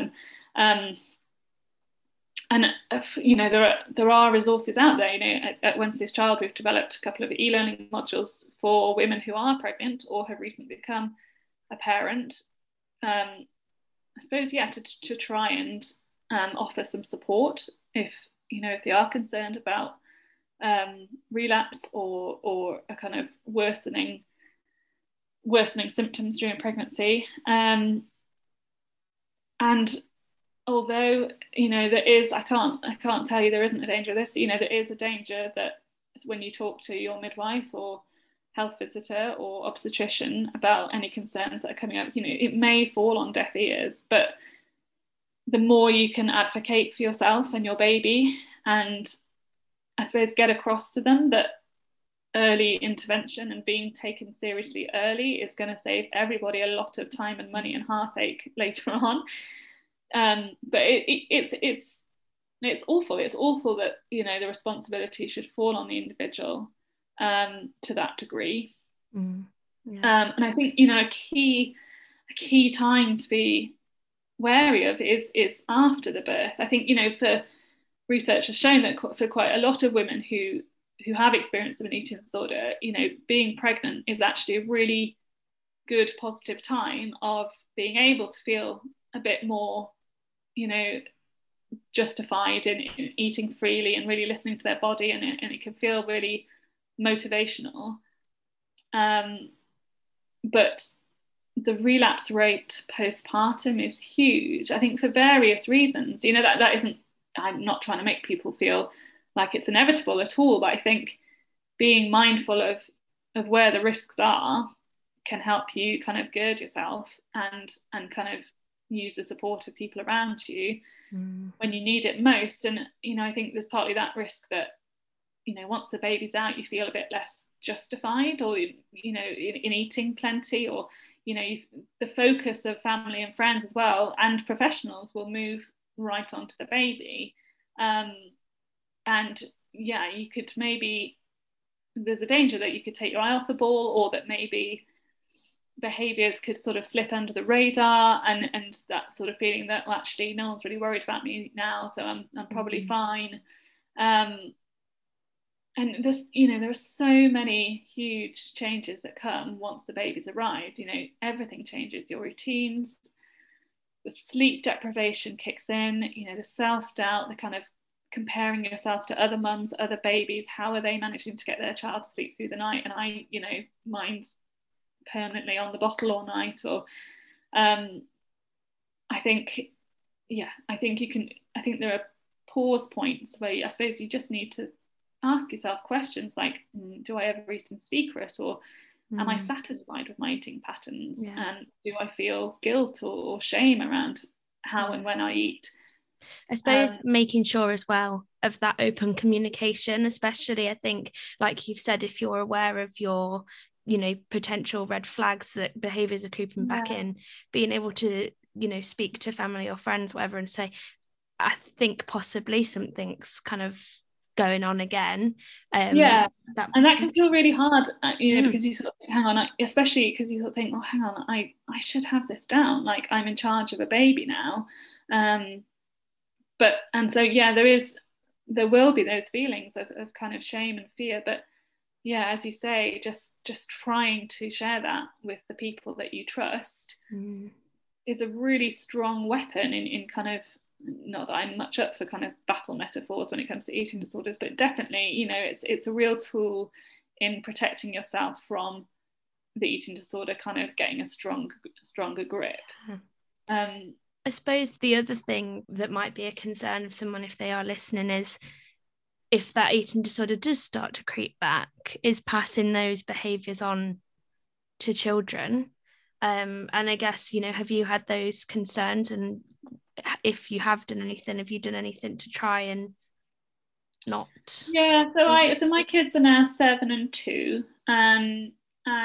there are resources out there. At Wednesday's Child we've developed a couple of e-learning modules for women who are pregnant or have recently become a parent, I suppose to try and offer some support if they are concerned about relapse or a kind of worsening symptoms during pregnancy. And although there is, I can't tell you there isn't a danger of this. There is a danger that when you talk to your midwife or health visitor or obstetrician about any concerns that are coming up, it may fall on deaf ears. But the more you can advocate for yourself and your baby, and I suppose get across to them that early intervention and being taken seriously early is going to save everybody a lot of time and money and heartache later on. But it's awful. It's awful that the responsibility should fall on the individual to that degree. And I think a key time to be wary of is after the birth. I think for research has shown that for quite a lot of women who have experienced an eating disorder, being pregnant is actually a really good positive time of being able to feel a bit more justified in eating freely and really listening to their body, and it can feel really motivational. But the relapse rate postpartum is huge, I think, for various reasons. That isn't, I'm not trying to make people feel like it's inevitable at all, but I think being mindful of where the risks are can help you kind of gird yourself and kind of use the support of people around you when you need it most. And I think there's partly that risk that once the baby's out you feel a bit less justified or in eating plenty, or the focus of family and friends as well and professionals will move right onto the baby. You could maybe, there's a danger that you could take your eye off the ball, or that maybe behaviours could sort of slip under the radar, and that sort of feeling that, well, actually no one's really worried about me now, so I'm probably fine. And there's there are so many huge changes that come once the baby's arrived. Everything changes, your routines, the sleep deprivation kicks in, the self-doubt, the kind of comparing yourself to other mums, other babies, how are they managing to get their child to sleep through the night, and mine's permanently on the bottle all night. Or I think there are pause points where I suppose you just need to ask yourself questions like, do I ever eat in secret, or am I satisfied with my eating patterns? And do I feel guilt or shame around how and when I eat? I suppose making sure as well of that open communication, especially I think, like you've said, if you're aware of your potential red flags that behaviours are creeping back in, being able to speak to family or friends, whatever, and say, I think possibly something's kind of going on again. And that can feel really hard, because you sort of think, hang on, especially because you sort of think, oh, hang on, I should have this down, like I'm in charge of a baby now. There will be those feelings of kind of shame and fear, but as you say, just trying to share that with the people that you trust is a really strong weapon in kind of, not that I'm much up for kind of battle metaphors when it comes to eating disorders, but definitely, it's a real tool in protecting yourself from the eating disorder kind of getting a stronger grip. I suppose the other thing that might be a concern of someone if they are listening is if that eating disorder does start to creep back, is passing those behaviours on to children. And I guess, have you had those concerns? And if you have done anything, have you done anything to try and not? Yeah, so my kids are now 7 and 2, and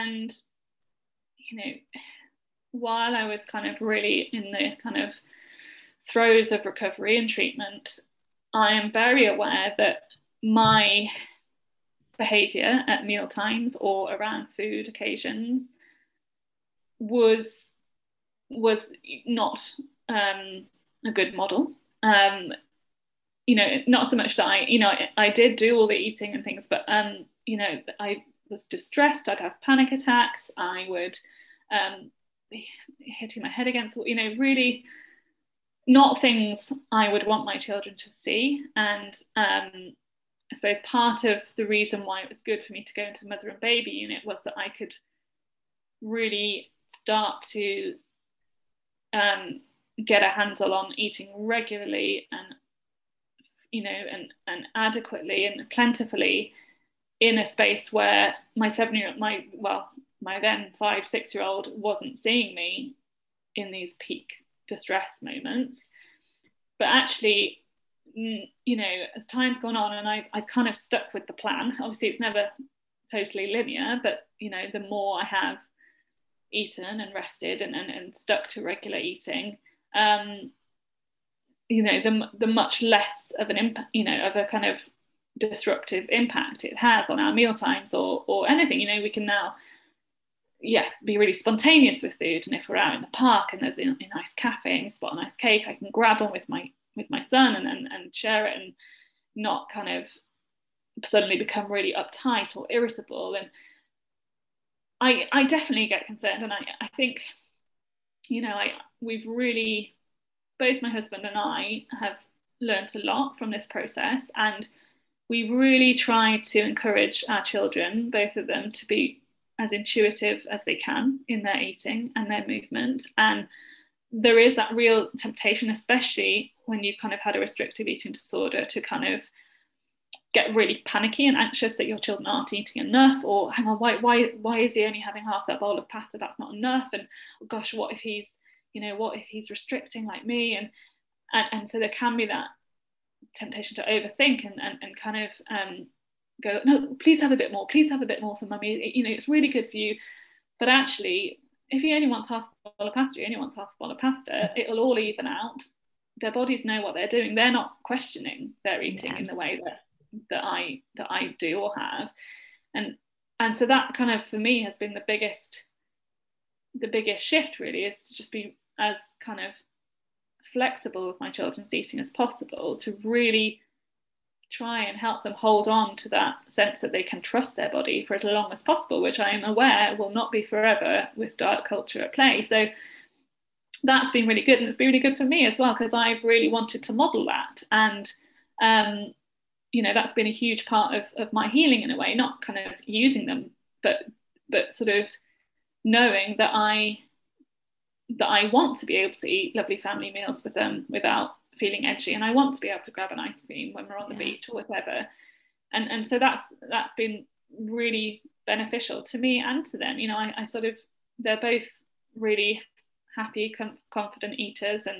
while I was kind of really in the kind of throes of recovery and treatment, I am very aware that my behaviour at meal times or around food occasions was not a good model. Not so much that I did do all the eating and things, but I was distressed. I'd have panic attacks. I would be hitting my head against, really not things I would want my children to see. And I suppose part of the reason why it was good for me to go into mother and baby unit was that I could really start to get a handle on eating regularly and adequately and plentifully in a space where my then 5-6-year-old wasn't seeing me in these peak distress moments. But actually, as time's gone on and I've kind of stuck with the plan. Obviously it's never totally linear, but the more I have eaten and rested and stuck to regular eating, the much less of an impact, of a kind of disruptive impact it has on our meal times or anything. We can now be really spontaneous with food, and if we're out in the park and there's a nice cafe and you spot a nice cake, I can grab one with my son and share it, and not kind of suddenly become really uptight or irritable. And I definitely get concerned, and I think we've really, both my husband and I have learned a lot from this process, and we really try to encourage our children, both of them, to be as intuitive as they can in their eating and their movement. And there is that real temptation, especially when you've kind of had a restrictive eating disorder, to kind of get really panicky and anxious that your children aren't eating enough, or hang on, why is he only having half that bowl of pasta? That's not enough. And oh gosh, what if he's restricting like me? And so there can be that temptation to overthink and kind of go, no, please have a bit more for mummy, it's really good for you. But actually, if he only wants half a bowl of pasta, it'll all even out. Their bodies know what they're doing. They're not questioning their eating in the way that I do or have. And so that kind of, for me, has been the biggest shift, really, is to just be as kind of flexible with my children's eating as possible, to really try and help them hold on to that sense that they can trust their body for as long as possible, which I am aware will not be forever with diet culture at play. So that's been really good, and it's been really good for me as well, because I've really wanted to model that. And that's been a huge part of my healing, in a way, not kind of using them, but sort of knowing that I want to be able to eat lovely family meals with them without feeling edgy, and I want to be able to grab an ice cream when we're on the beach or whatever. And so that's been really beneficial to me and to them. I sort of, they're both really happy, confident eaters, and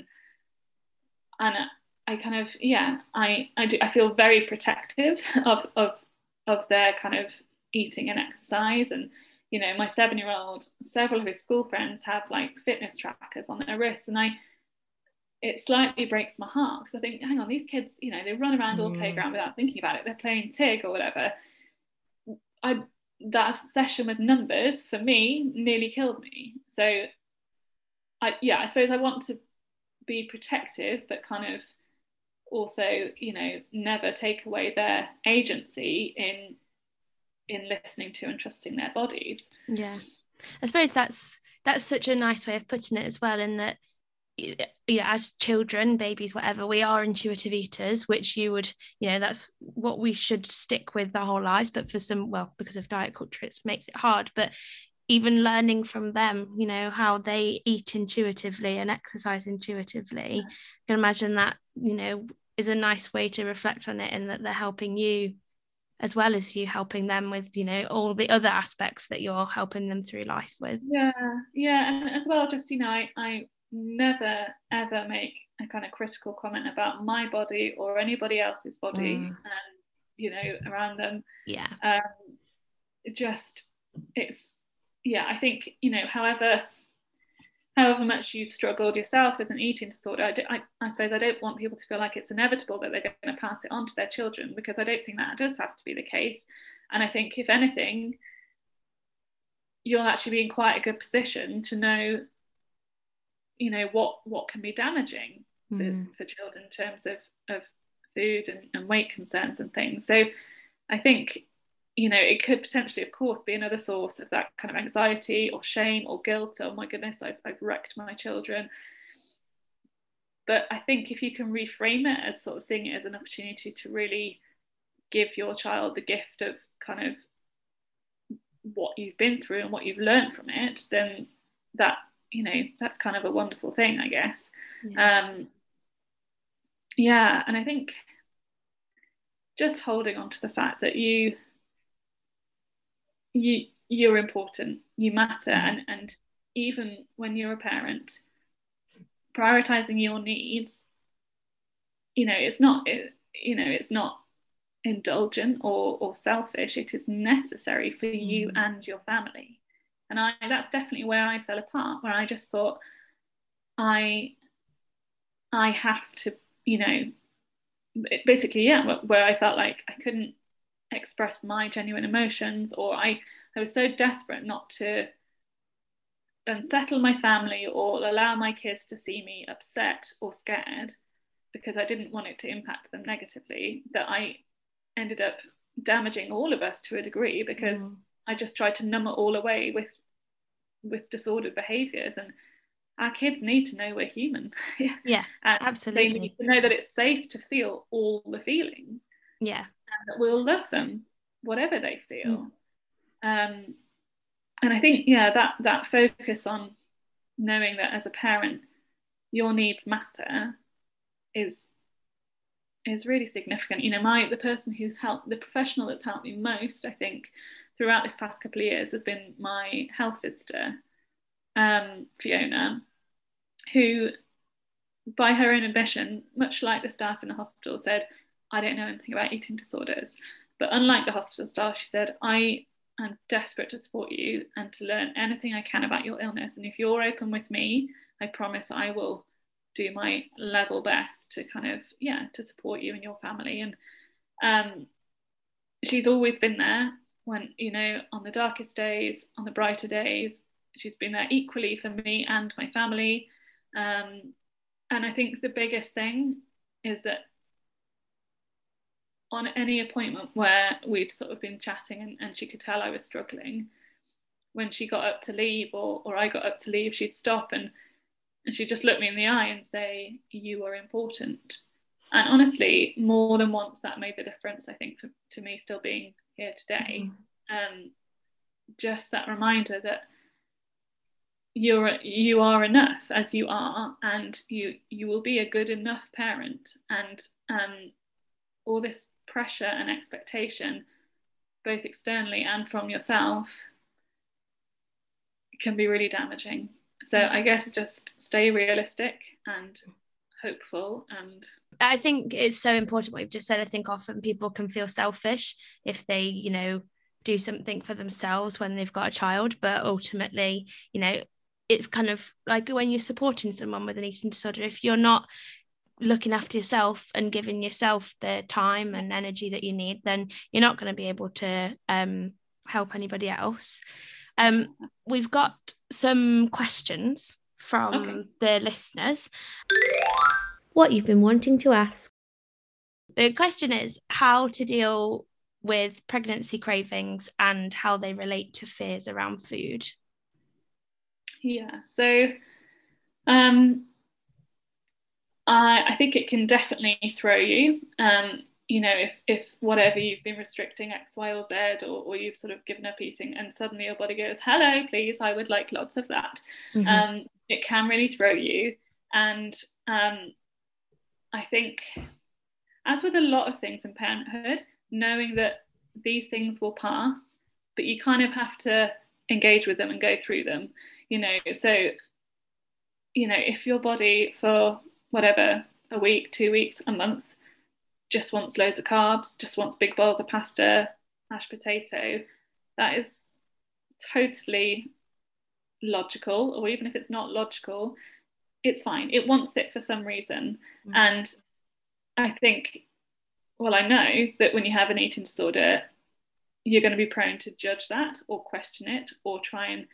I kind of, I feel very protective of their kind of eating and exercise. And my 7-year-old, several of his school friends have like fitness trackers on their wrists, and it slightly breaks my heart, because I think, hang on, these kids, they run around all playground without thinking about it. They're playing TIG or whatever. That obsession with numbers for me nearly killed me. So I suppose I want to be protective, but kind of also, never take away their agency in listening to and trusting their bodies. Yeah, I suppose that's such a nice way of putting it as well, in that, as children, babies, whatever, we are intuitive eaters, which you would, that's what we should stick with our whole lives. But for some, because of diet culture, it makes it hard. But even learning from them, how they eat intuitively and exercise intuitively, I can imagine that, is a nice way to reflect on it, in that they're helping you as well as you helping them with, you know, all the other aspects that you're helping them through life with. Yeah, and as well, just, you know, I never ever make a kind of critical comment about my body or anybody else's body, and you know, around them. Yeah. Just, it's, yeah, I think, you know, however much you've struggled yourself with an eating disorder, I suppose I don't want people to feel like it's inevitable that they're going to pass it on to their children, because I don't think that does have to be the case. And I think, if anything, you'll actually be in quite a good position to know, you know, what can be damaging for children in terms of food and weight concerns and things. So I think, you know, it could potentially, of course, be another source of that kind of anxiety or shame or guilt. Oh my goodness, I've wrecked my children. But I think if you can reframe it as sort of seeing it as an opportunity to really give your child the gift of kind of what you've been through and what you've learned from it, then that, you know, that's kind of a wonderful thing, I guess. Yeah. And I think just holding on to the fact that you're important, you matter, and even when you're a parent, prioritizing your needs, you know, it's not indulgent or selfish. It is necessary for you and your family. And that's definitely where I fell apart, where I just thought I have to, you know, basically, yeah, where I felt like I couldn't express my genuine emotions, or I was so desperate not to unsettle my family or allow my kids to see me upset or scared, because I didn't want it to impact them negatively, that I ended up damaging all of us to a degree, because I just tried to numb it all away with disordered behaviors. And our kids need to know we're human. Yeah, and absolutely. they need to know that it's safe to feel all the feelings. Yeah. And that we'll love them whatever they feel. And I think, yeah, that focus on knowing that as a parent your needs matter is really significant. You know, the professional that's helped me most, I think, throughout this past couple of years has been my health visitor, Fiona, who, by her own admission, much like the staff in the hospital, said, I don't know anything about eating disorders. But unlike the hospital staff, she said, I am desperate to support you and to learn anything I can about your illness. And if you're open with me, I promise I will do my level best to kind of, to support you and your family. And she's always been there when, you know, on the darkest days, on the brighter days. She's been there equally for me and my family. And I think the biggest thing is that on any appointment where we'd sort of been chatting and she could tell I was struggling, when she got up to leave or I got up to leave, she'd stop and she'd just look me in the eye and say, you are important. And honestly, more than once that made the difference, I think, to me still being here today. Just that reminder that you are enough as you are, and you will be a good enough parent. And all this pressure and expectation, both externally and from yourself, can be really damaging. So I guess just stay realistic and hopeful. And I think it's so important what you've just said. I think often people can feel selfish if they, you know, do something for themselves when they've got a child, but ultimately, you know, it's kind of like when you're supporting someone with an eating disorder, if you're not looking after yourself and giving yourself the time and energy that you need, then you're not going to be able to help anybody else. We've got some questions from the listeners. What you've been wanting to ask. The question is how to deal with pregnancy cravings and how they relate to fears around food. Yeah, so I think it can definitely throw you. You know, if whatever you've been restricting X, Y, or Z, or you've sort of given up eating, and suddenly your body goes, hello, please, I would like lots of that. It can really throw you. And I think as with a lot of things in parenthood, knowing that these things will pass, but you kind of have to engage with them and go through them, so if your body for whatever, a week, 2 weeks, a month, just wants loads of carbs, just wants big bowls of pasta, mashed potato, that is totally logical. Or even if it's not logical, it's fine. It wants it for some reason. And I think, well, I know that when you have an eating disorder, you're going to be prone to judge that or question it or try and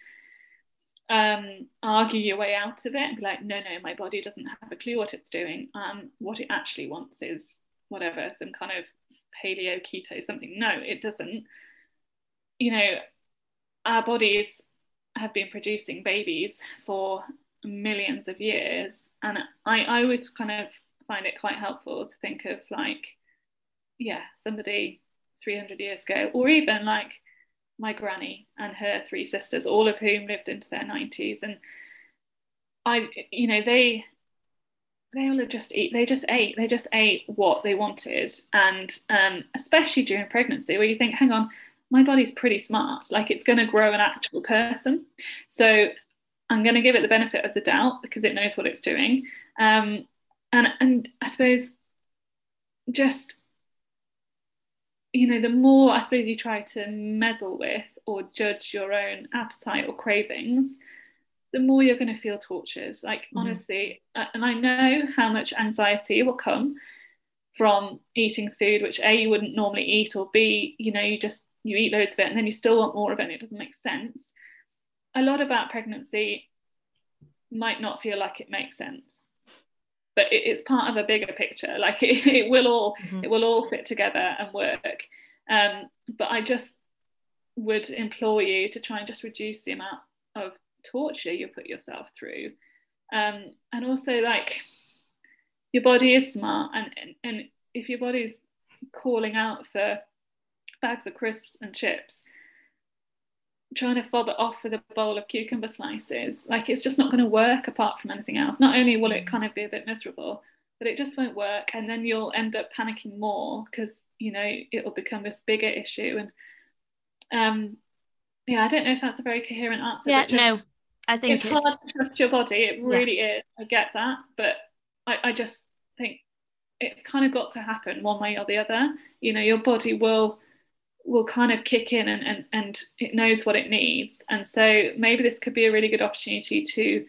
argue your way out of it and be like, no, my body doesn't have a clue what it's doing. What it actually wants is whatever, some kind of paleo keto something. No, it doesn't. Our bodies have been producing babies for millions of years, and I always kind of find it quite helpful to think of somebody 300 years ago, or even like my granny and her 3 sisters, all of whom lived into their 90s, and they all just ate what they wanted. And especially during pregnancy, where you think, hang on, my body's pretty smart, like it's going to grow an actual person, so I'm going to give it the benefit of the doubt because it knows what it's doing. And I suppose just the more I suppose you try to meddle with or judge your own appetite or cravings, the more you're going to feel tortured. Like, honestly, and I know how much anxiety will come from eating food which A, you wouldn't normally eat, or B, you eat loads of it and then you still want more of it and it doesn't make sense. A lot about pregnancy might not feel like it makes sense, but it's part of a bigger picture. Like it will all fit together and work. But I just would implore you to try and just reduce the amount of torture you put yourself through. And also, like, your body is smart, and if your body's calling out for bags of crisps and chips, trying to fob it off with a bowl of cucumber slices, like, it's just not going to work apart from anything else. Not only will it kind of be a bit miserable, but it just won't work, and then you'll end up panicking more because it'll become this bigger issue. And I don't know if that's a very coherent answer. No, I think it's hard to trust your body. It really is. I get that, but I just think it's kind of got to happen one way or the other. Your body will kind of kick in, and it knows what it needs. And so maybe this could be a really good opportunity to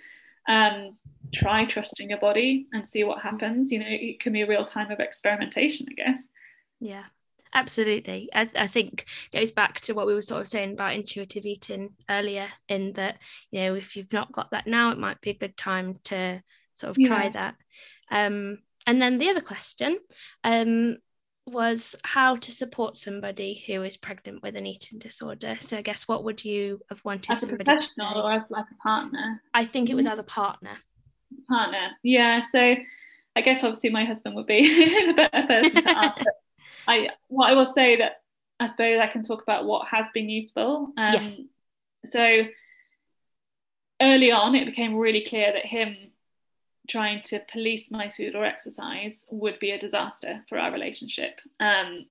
try trusting your body and see what happens. It can be a real time of experimentation, I guess. Yeah, absolutely. I think it goes back to what we were sort of saying about intuitive eating earlier, in that, if you've not got that now, it might be a good time to sort of try that. And then the other question was how to support somebody who is pregnant with an eating disorder. So I guess, what would you have wanted as somebody a professional or as like a partner? I think it was as a partner. Yeah. So I guess obviously my husband would be the better person to ask. What I will say, that I suppose I can talk about what has been useful. So early on, it became really clear that him trying to police my food or exercise would be a disaster for our relationship. I,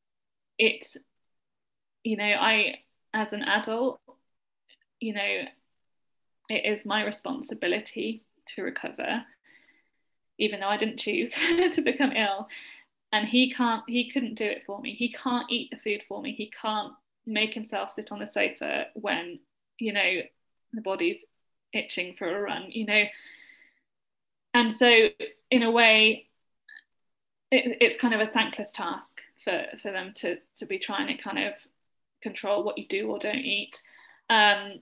as an adult, it is my responsibility to recover, even though I didn't choose to become ill. And he couldn't do it for me. He can't eat the food for me. He can't make himself sit on the sofa when, the body's itching for a run, And so in a way, it's kind of a thankless task for them to be trying to kind of control what you do or don't eat. And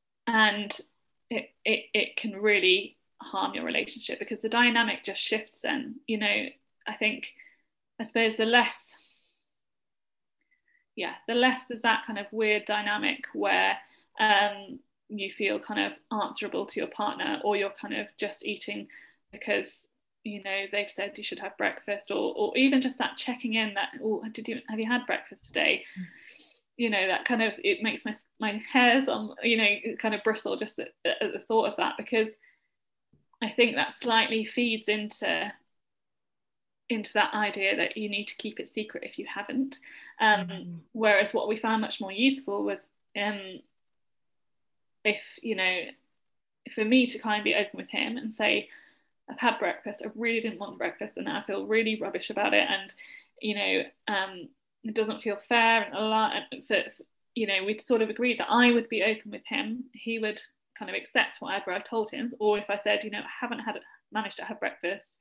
it can really harm your relationship, because the dynamic just shifts then. I suppose the less there's that kind of weird dynamic where you feel kind of answerable to your partner, or you're kind of just eating because they've said you should have breakfast, or even just that checking in, that, oh, have you had breakfast today? That kind of, it makes my hairs on kind of bristle just at the thought of that, because I think that slightly feeds into into that idea that you need to keep it secret if you haven't. Whereas what we found much more useful was if, you know, for me to kind of be open with him and say, I've had breakfast, I really didn't want breakfast, and I feel really rubbish about it, and, you know, it doesn't feel fair, and a lot, you know, we'd sort of agreed that I would be open with him, he would kind of accept whatever I told him, or if I said, you know, I haven't managed to have breakfast,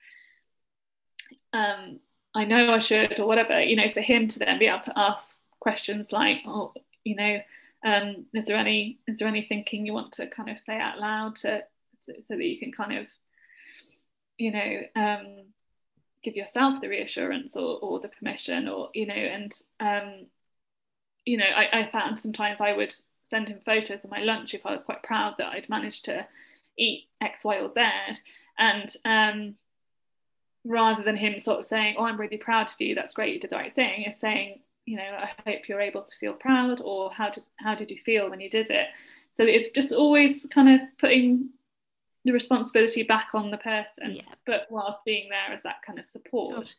I know I should, or whatever, you know, for him to then be able to ask questions like, oh, you know, is there any thinking you want to kind of say out loud so that you can kind of, you know, give yourself the reassurance or the permission, or, you know, and you know, I found sometimes I would send him photos of my lunch if I was quite proud that I'd managed to eat X, Y, or Z, and rather than him sort of saying, oh, I'm really proud of you, that's great, you did the right thing, is saying, you know, I hope you're able to feel proud, or how did you feel when you did it? So it's just always kind of putting the responsibility back on the person, but whilst being there as that kind of support.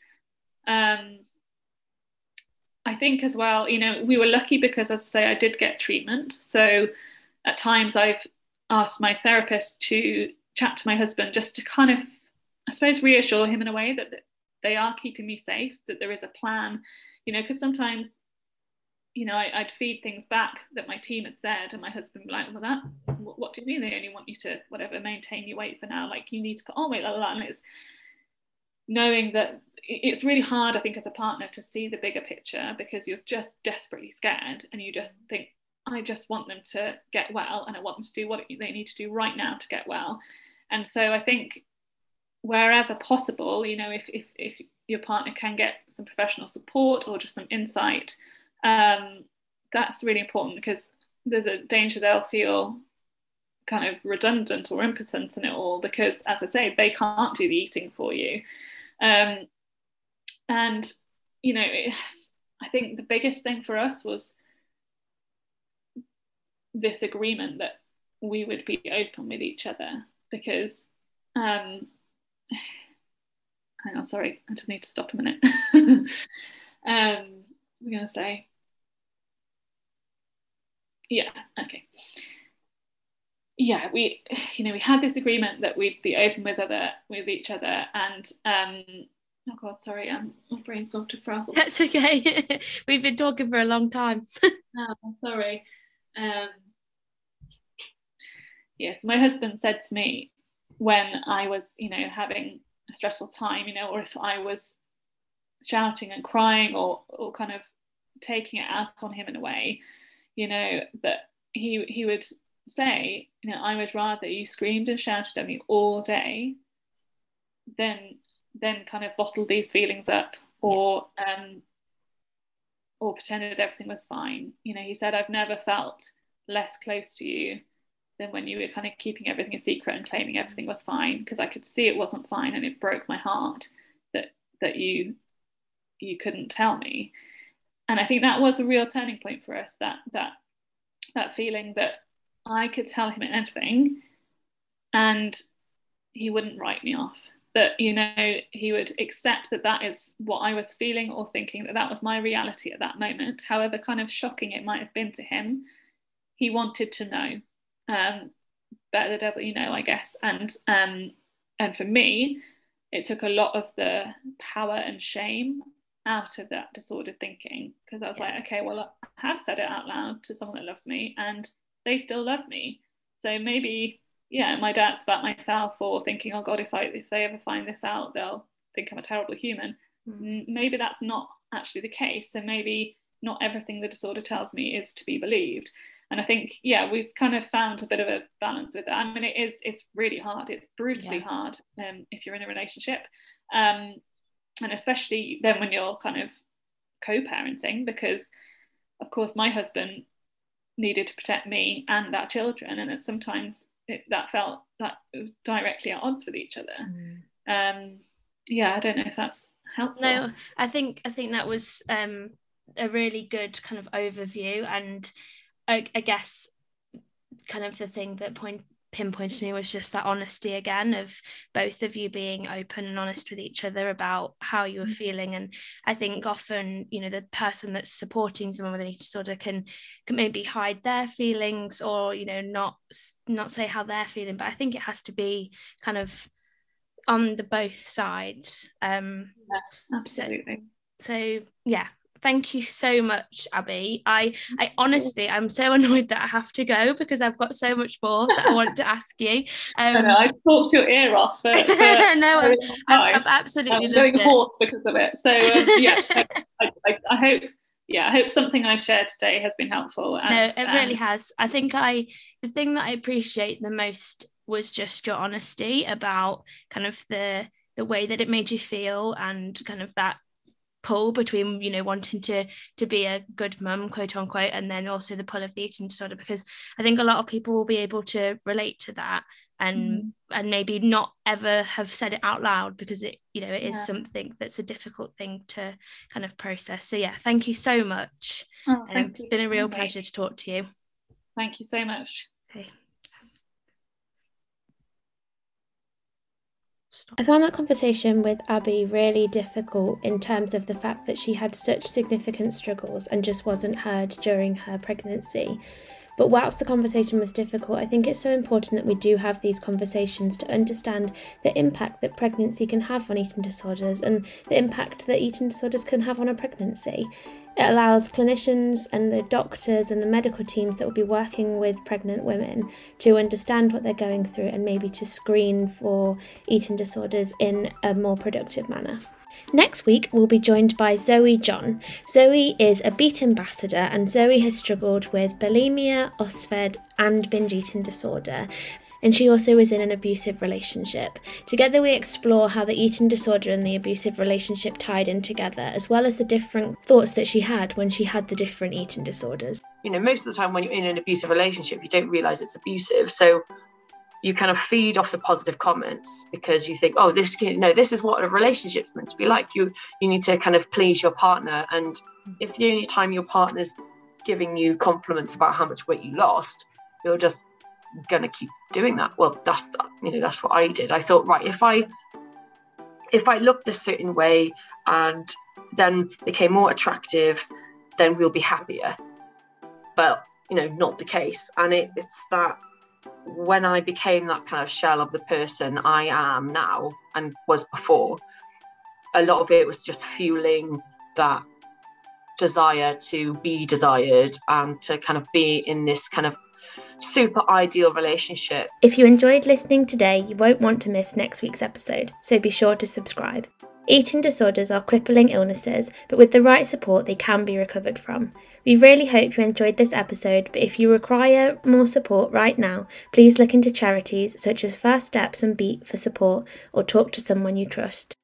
I think as well, you know, we were lucky because, as I say, I did get treatment. So at times I've asked my therapist to chat to my husband just to kind of, I suppose, reassure him in a way that they are keeping me safe, that there is a plan, you know, because sometimes, you know, I'd feed things back that my team had said, and my husband would be like, well, what do you mean they only want you to, whatever, maintain your weight for now? Like, you need to put on weight, and it's knowing that it's really hard, I think, as a partner to see the bigger picture, because you're just desperately scared, and you just think, I just want them to get well, and I want them to do what they need to do right now to get well. And so I think wherever possible, you know, if your partner can get some professional support or just some insight, that's really important, because there's a danger they'll feel kind of redundant or impotent in it all, because, as I say, they can't do the eating for you. And, you know, I think the biggest thing for us was this agreement that we would be open with each other, because hang on, sorry, I just need to stop a minute. I was going to say, okay. Yeah, we had this agreement that we'd be open with each other, and oh God, sorry, my brain's gone to frazzle. That's okay. We've been talking for a long time. No, sorry. Yes, my husband said to me when I was, you know, having a stressful time, you know, or if I was shouting and crying or kind of taking it out on him in a way, you know, that he would say, you know, I would rather you screamed and shouted at me all day than kind of bottled these feelings up, or pretended everything was fine. You know, he said, I've never felt less close to you than when you were kind of keeping everything a secret and claiming everything was fine, because I could see it wasn't fine, and it broke my heart that you couldn't tell me. And I think that was a real turning point for us, that feeling that I could tell him anything and he wouldn't write me off, that, you know, he would accept that is what I was feeling or thinking, that was my reality at that moment, however kind of shocking it might have been to him. He wanted to know, better the devil you know, I guess. And for me, it took a lot of the power and shame out of that disordered thinking, because I was like, okay, well, I have said it out loud to someone that loves me and they still love me, so maybe, my doubts about myself, or thinking, oh God, if they ever find this out, they'll think I'm a terrible human. Maybe that's not actually the case. So maybe not everything the disorder tells me is to be believed. And I think, we've kind of found a bit of a balance with that. I mean, it's really hard. It's brutally hard if you're in a relationship. And especially then when you're kind of co-parenting, because of course my husband needed to protect me and our children, and sometimes that felt that it was directly at odds with each other. I don't know if that's helpful. No, I think that was a really good kind of overview, and I guess kind of the thing that pinpointed to me was just that honesty again, of both of you being open and honest with each other about how you were feeling. And I think often, you know, the person that's supporting someone with an eating disorder can maybe hide their feelings, or, you know, not say how they're feeling. But I think it has to be kind of on the both sides. Yes, absolutely. So yeah, thank you so much, Abby. I honestly, I'm so annoyed that I have to go, because I've got so much more that I want to ask you. I talked your ear off. For no, I've absolutely loved going it. hoarse because of it. So yeah, I hope. Yeah, I hope something I shared today has been helpful. And, no, it really has. I think the thing that I appreciate the most was just your honesty about kind of the way that it made you feel, and kind of that pull between, you know, wanting to be a good mum, quote unquote, and then also the pull of the eating disorder, because I think a lot of people will be able to relate to that, and maybe not ever have said it out loud, because it, you know, it is something that's a difficult thing to kind of process. So yeah, thank you so much. It's been a real pleasure to talk to you. Thank you so much. Okay. I found that conversation with Abby really difficult, in terms of the fact that she had such significant struggles and just wasn't heard during her pregnancy. But whilst the conversation was difficult, I think it's so important that we do have these conversations to understand the impact that pregnancy can have on eating disorders, and the impact that eating disorders can have on a pregnancy. It allows clinicians and the doctors and the medical teams that will be working with pregnant women to understand what they're going through, and maybe to screen for eating disorders in a more productive manner. Next week, we'll be joined by Zoe John. Zoe is a Beat ambassador, and Zoe has struggled with bulimia, OSFED and binge eating disorder. And she also is in an abusive relationship. Together we explore how the eating disorder and the abusive relationship tied in together, as well as the different thoughts that she had when she had the different eating disorders. You know, most of the time when you're in an abusive relationship, you don't realise it's abusive. So you kind of feed off the positive comments, because you think, oh, this is what a relationship's meant to be like. You need to kind of please your partner. And if the only time your partner's giving you compliments about how much weight you lost, you're just going to keep doing that. Well, that's what I did. I thought, right, if I looked a certain way and then became more attractive, then we'll be happier. But, you know, not the case. And it's that when I became that kind of shell of the person I am now and was before, a lot of it was just fueling that desire to be desired and to kind of be in this kind of super ideal relationship. If you enjoyed listening today, you won't want to miss next week's episode, so be sure to subscribe. Eating disorders are crippling illnesses, but with the right support they can be recovered from. We really hope you enjoyed this episode, but if you require more support right now, please look into charities such as First Steps and Beat for support, or talk to someone you trust.